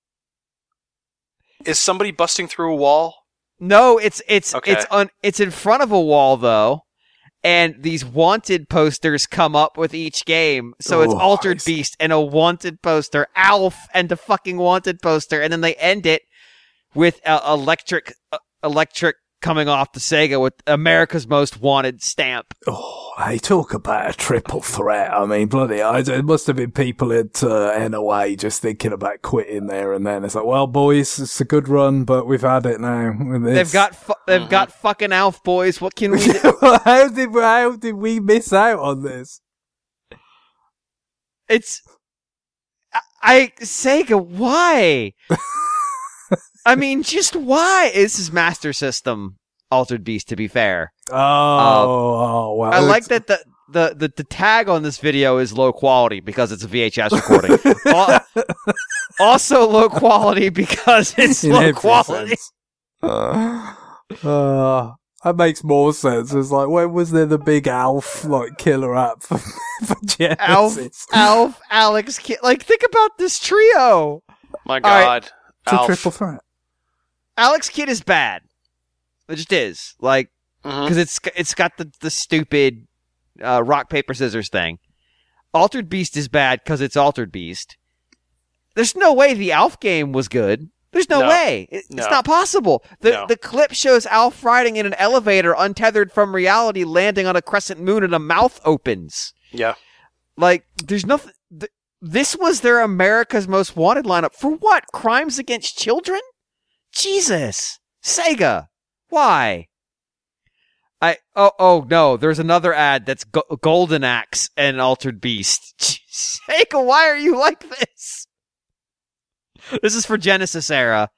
[SPEAKER 4] Is somebody busting through a wall?
[SPEAKER 1] No, it's it's
[SPEAKER 4] Okay.
[SPEAKER 1] it's on it's in front of a wall though, and these wanted posters come up with each game. So it's
[SPEAKER 2] Oh,
[SPEAKER 1] Altered
[SPEAKER 2] nice.
[SPEAKER 1] Beast and a wanted poster, Alf and a fucking wanted poster, and then they end it with uh, electric uh, electric coming off the Sega with America's Most Wanted stamp.
[SPEAKER 2] Oh, they talk about a triple threat. I mean, bloody, I, it must have been people at uh, N O A just thinking about quitting there and then. It's like, well, boys, it's a good run, but we've had it now. with this.
[SPEAKER 1] They've got fu- they've
[SPEAKER 4] Mhm.
[SPEAKER 1] got fucking Alf, boys. What can we do?
[SPEAKER 2] how did how did we miss out on this?
[SPEAKER 1] It's I, I Sega. Why? I mean, just why? This is Master System Altered Beast. To be fair,
[SPEAKER 2] Oh, oh well.
[SPEAKER 1] I like that the, the the the tag on this video is low quality because it's a V H S recording. Al- also low quality because it's
[SPEAKER 2] In
[SPEAKER 1] low
[SPEAKER 2] every
[SPEAKER 1] quality.
[SPEAKER 2] sense. Uh, uh, that makes more sense. It's like, when was there the big Alf like killer app for, for
[SPEAKER 1] Alf,
[SPEAKER 2] Genesis?
[SPEAKER 1] Alf, Alex, Kidd. Like, think about this trio.
[SPEAKER 4] My
[SPEAKER 1] All right.
[SPEAKER 4] God.
[SPEAKER 2] It's a
[SPEAKER 4] Alf.
[SPEAKER 2] triple threat.
[SPEAKER 1] Alex Kidd is bad. It just is. Like,
[SPEAKER 4] Mhm.
[SPEAKER 1] because it's it's got the the stupid uh, rock paper scissors thing. Altered Beast is bad because it's Altered Beast. There's no way the Alf game was good. There's no,
[SPEAKER 4] No.
[SPEAKER 1] way. It,
[SPEAKER 4] No.
[SPEAKER 1] It's not possible. The
[SPEAKER 4] No.
[SPEAKER 1] the clip shows Alf riding in an elevator, untethered from reality, landing on a crescent moon, and a mouth opens.
[SPEAKER 4] Yeah.
[SPEAKER 1] Like, there's nothing. Th- this was their America's Most Wanted lineup for what? Crimes against children? Jesus, Sega, why? I oh oh no, there's another ad that's Go- Golden Axe and Altered Beast. Sega, why are you like this? This is for Genesis era.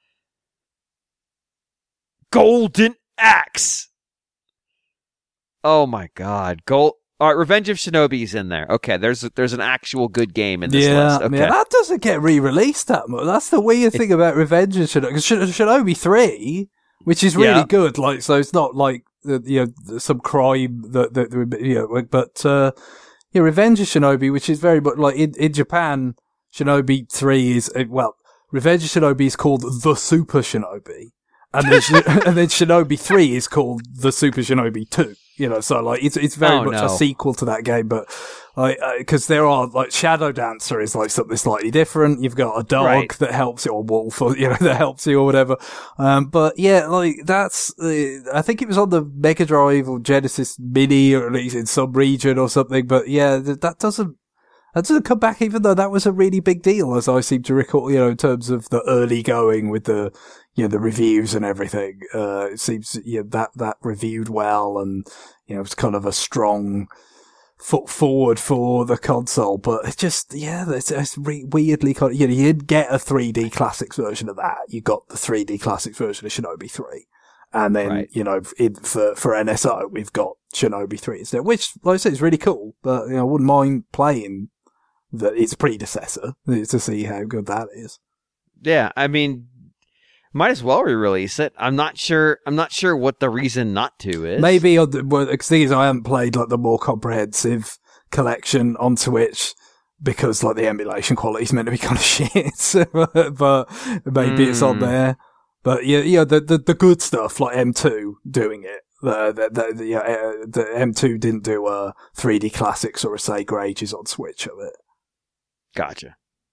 [SPEAKER 1] Golden Axe. Oh my God, Gold. All right, Revenge of Shinobi's in there. Okay, there's there's an actual good game in this
[SPEAKER 2] Yeah,
[SPEAKER 1] list. Okay.
[SPEAKER 2] yeah, that doesn't get re-released that much. That's the weird thing about Revenge of Shinobi. 'Cause Shin- Shinobi three, which is really
[SPEAKER 1] Yeah.
[SPEAKER 2] good, like, so it's not like, uh, you know, some crime that, that, you know, but, uh, yeah, Revenge of Shinobi, which is very much, like, in, in Japan, Shinobi three is, uh, well, Revenge of Shinobi is called The Super Shinobi, and then, Shi- and then Shinobi three is called The Super Shinobi two. You know, so like it's it's very
[SPEAKER 1] Oh,
[SPEAKER 2] much
[SPEAKER 1] no.
[SPEAKER 2] a sequel to that game, but like because there are like Shadow Dancer is like something slightly different. You've got a dog
[SPEAKER 1] Right.
[SPEAKER 2] that helps you, or wolf, or you know that helps you or whatever. Um, but yeah, like that's uh, I think it was on the Mega Drive or Genesis Mini, or at least in some region or something. But yeah, th- that doesn't. That doesn't come back, even though that was a really big deal, as I seem to recall, you know, in terms of the early going with the, you know, the reviews and everything. Uh, it seems, you know, that, that reviewed well and, you know, it's kind of a strong foot forward for the console. But it's just, yeah, it's, it's re- weirdly kind of, you know, you didn't get a three D Classics version of that. You got the three D Classics version of Shinobi three. And then,
[SPEAKER 1] Right.
[SPEAKER 2] you know, in, for, for N S O, we've got Shinobi three instead, which, like I said, is really cool. But, you know, I wouldn't mind playing the, its predecessor to see how good that is.
[SPEAKER 1] Yeah, I mean, might as well re-release it. I'm not sure. I'm not sure what the reason not to is.
[SPEAKER 2] Maybe, on the, well, the thing is, I haven't played like the more comprehensive collection on Switch because like the emulation quality is meant to be kind of shit. but, but maybe mm. it's on there. But yeah, yeah, the, the the good stuff like M two doing it. The the the, the, uh, the M two didn't do a three D Classics or a Sega Ages on Switch of it.
[SPEAKER 1] Gotcha.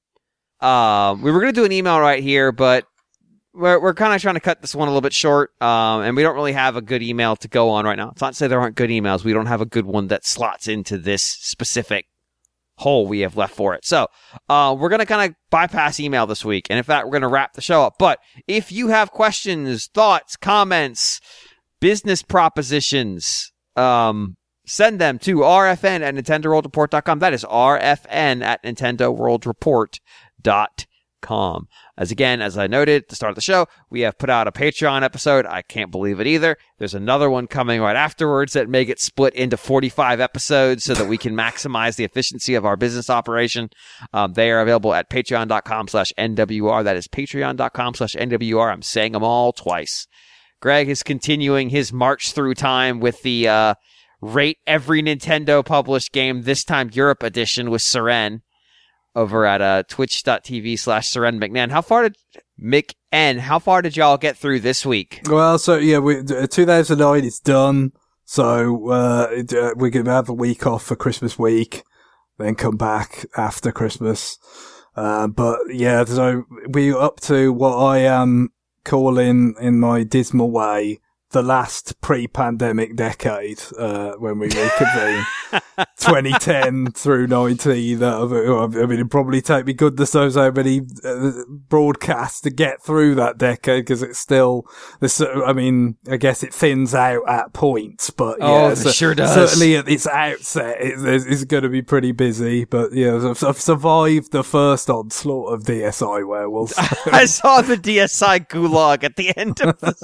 [SPEAKER 1] Um, we were going to do an email right here, but we're we're kind of trying to cut this one a little bit short, um, and we don't really have a good email to go on right now. It's not to say there aren't good emails. We don't have a good one that slots into this specific hole we have left for it. So uh, we're going to kind of bypass email this week, and in fact, we're going to wrap the show up. But if you have questions, thoughts, comments, business propositions, um, send them to R F N at Nintendo World Report dot com. That is R F N at Nintendo World Report dot com. As again, as I noted at the start of the show, we have put out a Patreon episode. I can't believe it either. There's another one coming right afterwards that may get split into forty-five episodes so that we can maximize the efficiency of our business operation. Um, they are available at patreon dot com slash N W R. That is patreon dot com slash N W R. I'm saying them all twice. Greg is continuing his march through time with the uh, rate every Nintendo published game, this time Europe edition with Seren over at uh, twitch dot t v slash Seren McNan. How far did McN, how far did y'all get through this week?
[SPEAKER 2] Well, so yeah, we, two thousand nine is done. So, uh, it, uh, we're going to have a week off for Christmas week, then come back after Christmas. Uh, but yeah, so we're up to what I am calling in my dismal way the last pre-pandemic decade, uh, when we reconvene. twenty ten through nineteen. Uh, I mean, it'd probably take me goodness knows how many uh, broadcasts to get through that decade, because it's still, this, I mean, I guess it thins out at points, but yeah,
[SPEAKER 1] oh, it
[SPEAKER 2] so,
[SPEAKER 1] sure does.
[SPEAKER 2] Certainly at its outset, it, it's going to be pretty busy, but yeah, I've, I've survived the first onslaught of D S I werewolves.
[SPEAKER 1] I saw the D S I gulag at the end of this.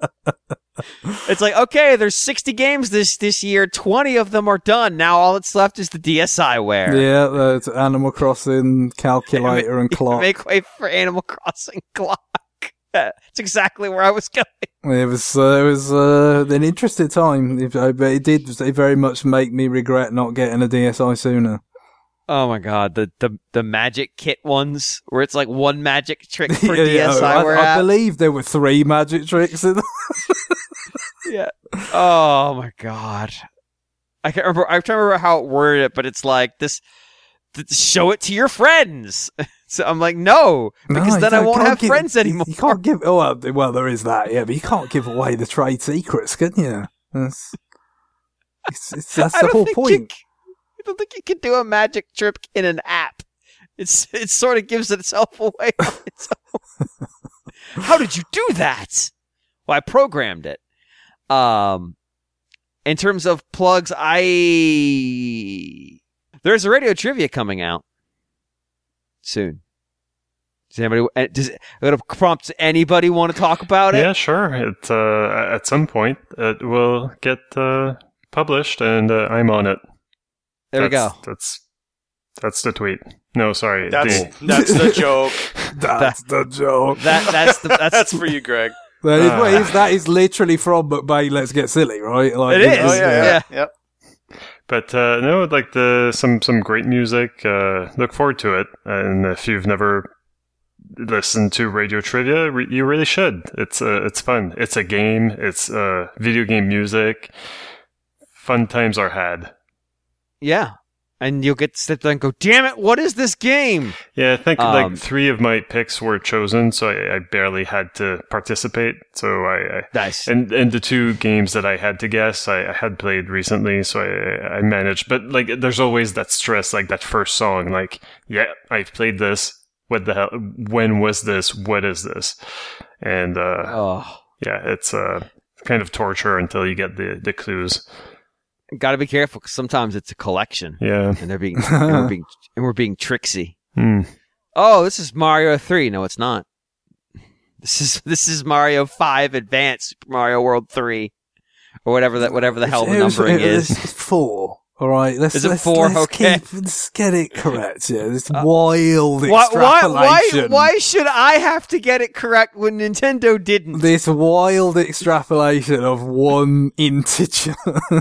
[SPEAKER 1] It's like, okay, there's sixty games this, this year. twenty of them are done. Now all that's left is the D S I ware.
[SPEAKER 2] Yeah, there's Animal Crossing, Calculator, and Clock.
[SPEAKER 1] Make way for Animal Crossing Clock. That's exactly where I was going.
[SPEAKER 2] It was, uh, it was, uh, an interesting time. It, it did it very much make me regret not getting a D S I sooner.
[SPEAKER 1] Oh my god, the, the, the magic kit ones, where it's like one magic trick per
[SPEAKER 2] yeah,
[SPEAKER 1] D S I
[SPEAKER 2] yeah,
[SPEAKER 1] ware
[SPEAKER 2] I, I
[SPEAKER 1] app.
[SPEAKER 2] believe there were three magic tricks in
[SPEAKER 1] Yeah. Oh my god. I can't remember. I can't remember how it worded it, but it's like this. Th- show it to your friends. So I'm like, no, because
[SPEAKER 2] no,
[SPEAKER 1] then I won't have
[SPEAKER 2] give,
[SPEAKER 1] friends anymore.
[SPEAKER 2] You can't give. Oh, well, well, there is that. Yeah, but you can't give away the trade secrets, can you? That's, it's, it's, that's
[SPEAKER 1] I
[SPEAKER 2] the
[SPEAKER 1] don't
[SPEAKER 2] whole
[SPEAKER 1] think
[SPEAKER 2] point.
[SPEAKER 1] You, I don't think you can do a magic trick in an app. It's it sort of gives itself away on its own. How did you do that? Well, I programmed it. Um, in terms of plugs, I there's a radio trivia coming out soon. Does anybody does it, it prompt anybody want to talk about it?
[SPEAKER 3] Yeah, sure. It uh, at some point it will get uh, published, and uh, I'm on it.
[SPEAKER 1] There
[SPEAKER 3] that's,
[SPEAKER 1] we go.
[SPEAKER 3] That's that's the tweet. No, sorry.
[SPEAKER 4] That's
[SPEAKER 3] the,
[SPEAKER 4] that's the joke.
[SPEAKER 2] That's the joke.
[SPEAKER 1] That that's the that's,
[SPEAKER 4] That's for you, Greg.
[SPEAKER 2] That is,
[SPEAKER 3] Uh.
[SPEAKER 2] what is, that is literally from McBain Let's Get Silly, right? Like,
[SPEAKER 1] It is.
[SPEAKER 4] Oh yeah, yeah,
[SPEAKER 1] Yeah.
[SPEAKER 4] Yep.
[SPEAKER 3] But uh, no, like the some some great music. Uh, look forward to it. And if you've never listened to Radio Trivia, re- you really should. It's uh, it's fun. It's a game. It's uh, video game music. fun times are had.
[SPEAKER 1] Yeah. And you'll get to sit there and go, damn it, what is this game?
[SPEAKER 3] Yeah, I think
[SPEAKER 1] Um,
[SPEAKER 3] like three of my picks were chosen, so I, I barely had to participate. So I, I
[SPEAKER 1] Nice.
[SPEAKER 3] and and the two games that I had to guess, I, I had played recently, so I I managed. But like, there's always that stress, like that first song, like, yeah, I've played this. What the hell? When was this? What is this? And uh,
[SPEAKER 1] Oh,
[SPEAKER 3] yeah, it's uh kind of torture until you get the the clues.
[SPEAKER 1] got to be careful because sometimes it's a collection,
[SPEAKER 3] Yeah.
[SPEAKER 1] and they're being and we're being and we're being tricksy.
[SPEAKER 3] Hmm.
[SPEAKER 1] Oh, this is Mario three. No, it's not. This is this is Mario five Advance Super Mario World three, or whatever that whatever the hell the
[SPEAKER 2] It was-
[SPEAKER 1] numbering
[SPEAKER 2] it was
[SPEAKER 1] is.
[SPEAKER 2] four. All right, let's,
[SPEAKER 1] Is it
[SPEAKER 2] let's,
[SPEAKER 1] four?
[SPEAKER 2] let's
[SPEAKER 1] Okay.
[SPEAKER 2] keep, let's get it correct. Yeah, this wild
[SPEAKER 1] Why, why,
[SPEAKER 2] extrapolation.
[SPEAKER 1] why, why should I have to get it correct when Nintendo didn't?
[SPEAKER 2] This wild extrapolation of one integer.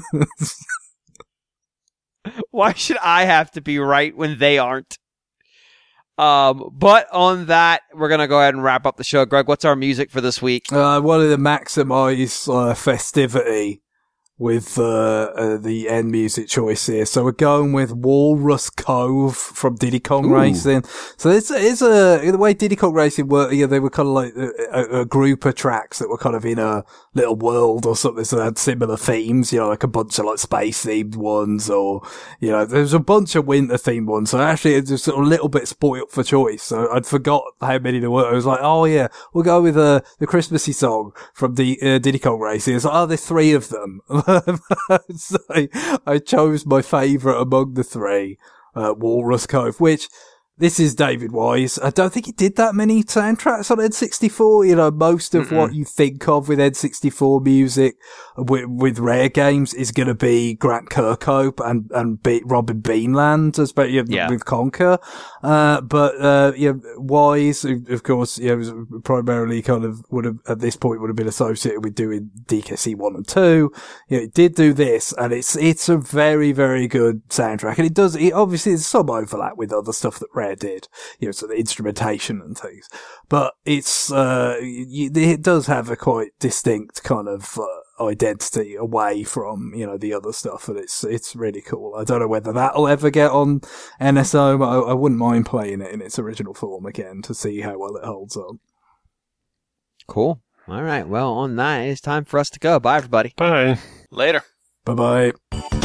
[SPEAKER 1] Why should I have to be right when they aren't? Um, but on that, we're gonna go ahead and wrap up the show. Greg, what's our music for this week?
[SPEAKER 2] uh, I wanted to maximise uh, festivity with uh, uh, the end music choice here. So we're going with Walrus Cove from Diddy Kong
[SPEAKER 1] Ooh.
[SPEAKER 2] Racing. So it's, it's a, the way Diddy Kong Racing worked, yeah, they were kind of like a, a group of tracks that were kind of in a little world or something, so they had similar themes, you know, like a bunch of like space themed ones, or, you know, there's a bunch of winter themed ones. So actually it's just sort of a little bit spoiled for choice. So I'd forgot how many there were. I was like, oh yeah, we'll go with uh, the Christmassy song from the uh, Diddy Kong Racing. It's like, oh, there's three of them. So I chose my favourite among the three, uh, Walrus Cove, which, this is David Wise. I don't think he did that many soundtracks on N sixty-four. You know, most of
[SPEAKER 3] Mm-mm.
[SPEAKER 2] what you think of with N sixty-four music with, with Rare games is going to be Grant Kirkhope and, and Be- Robin Beanland, especially
[SPEAKER 1] Yeah.
[SPEAKER 2] with Conker. Uh, but, uh, yeah, Wise, of course, yeah, was primarily kind of would have, at this point, would have been associated with doing D K C one and two. You know, it did do this, and it's, it's a very, very good soundtrack. And it does, it, obviously, there's some overlap with other stuff that Rare did, you know, so the instrumentation and things. But it's, uh, you, it does have a quite distinct kind of, uh, identity away from, you know, the other stuff, and it's, it's really cool. I don't know whether that'll ever get on N S O, but I, I wouldn't mind playing it in its original form again to see how well it holds up.
[SPEAKER 1] Cool. All right. Well, on that, it's time for us to go. Bye, everybody.
[SPEAKER 3] Bye.
[SPEAKER 4] Later.
[SPEAKER 2] Bye bye.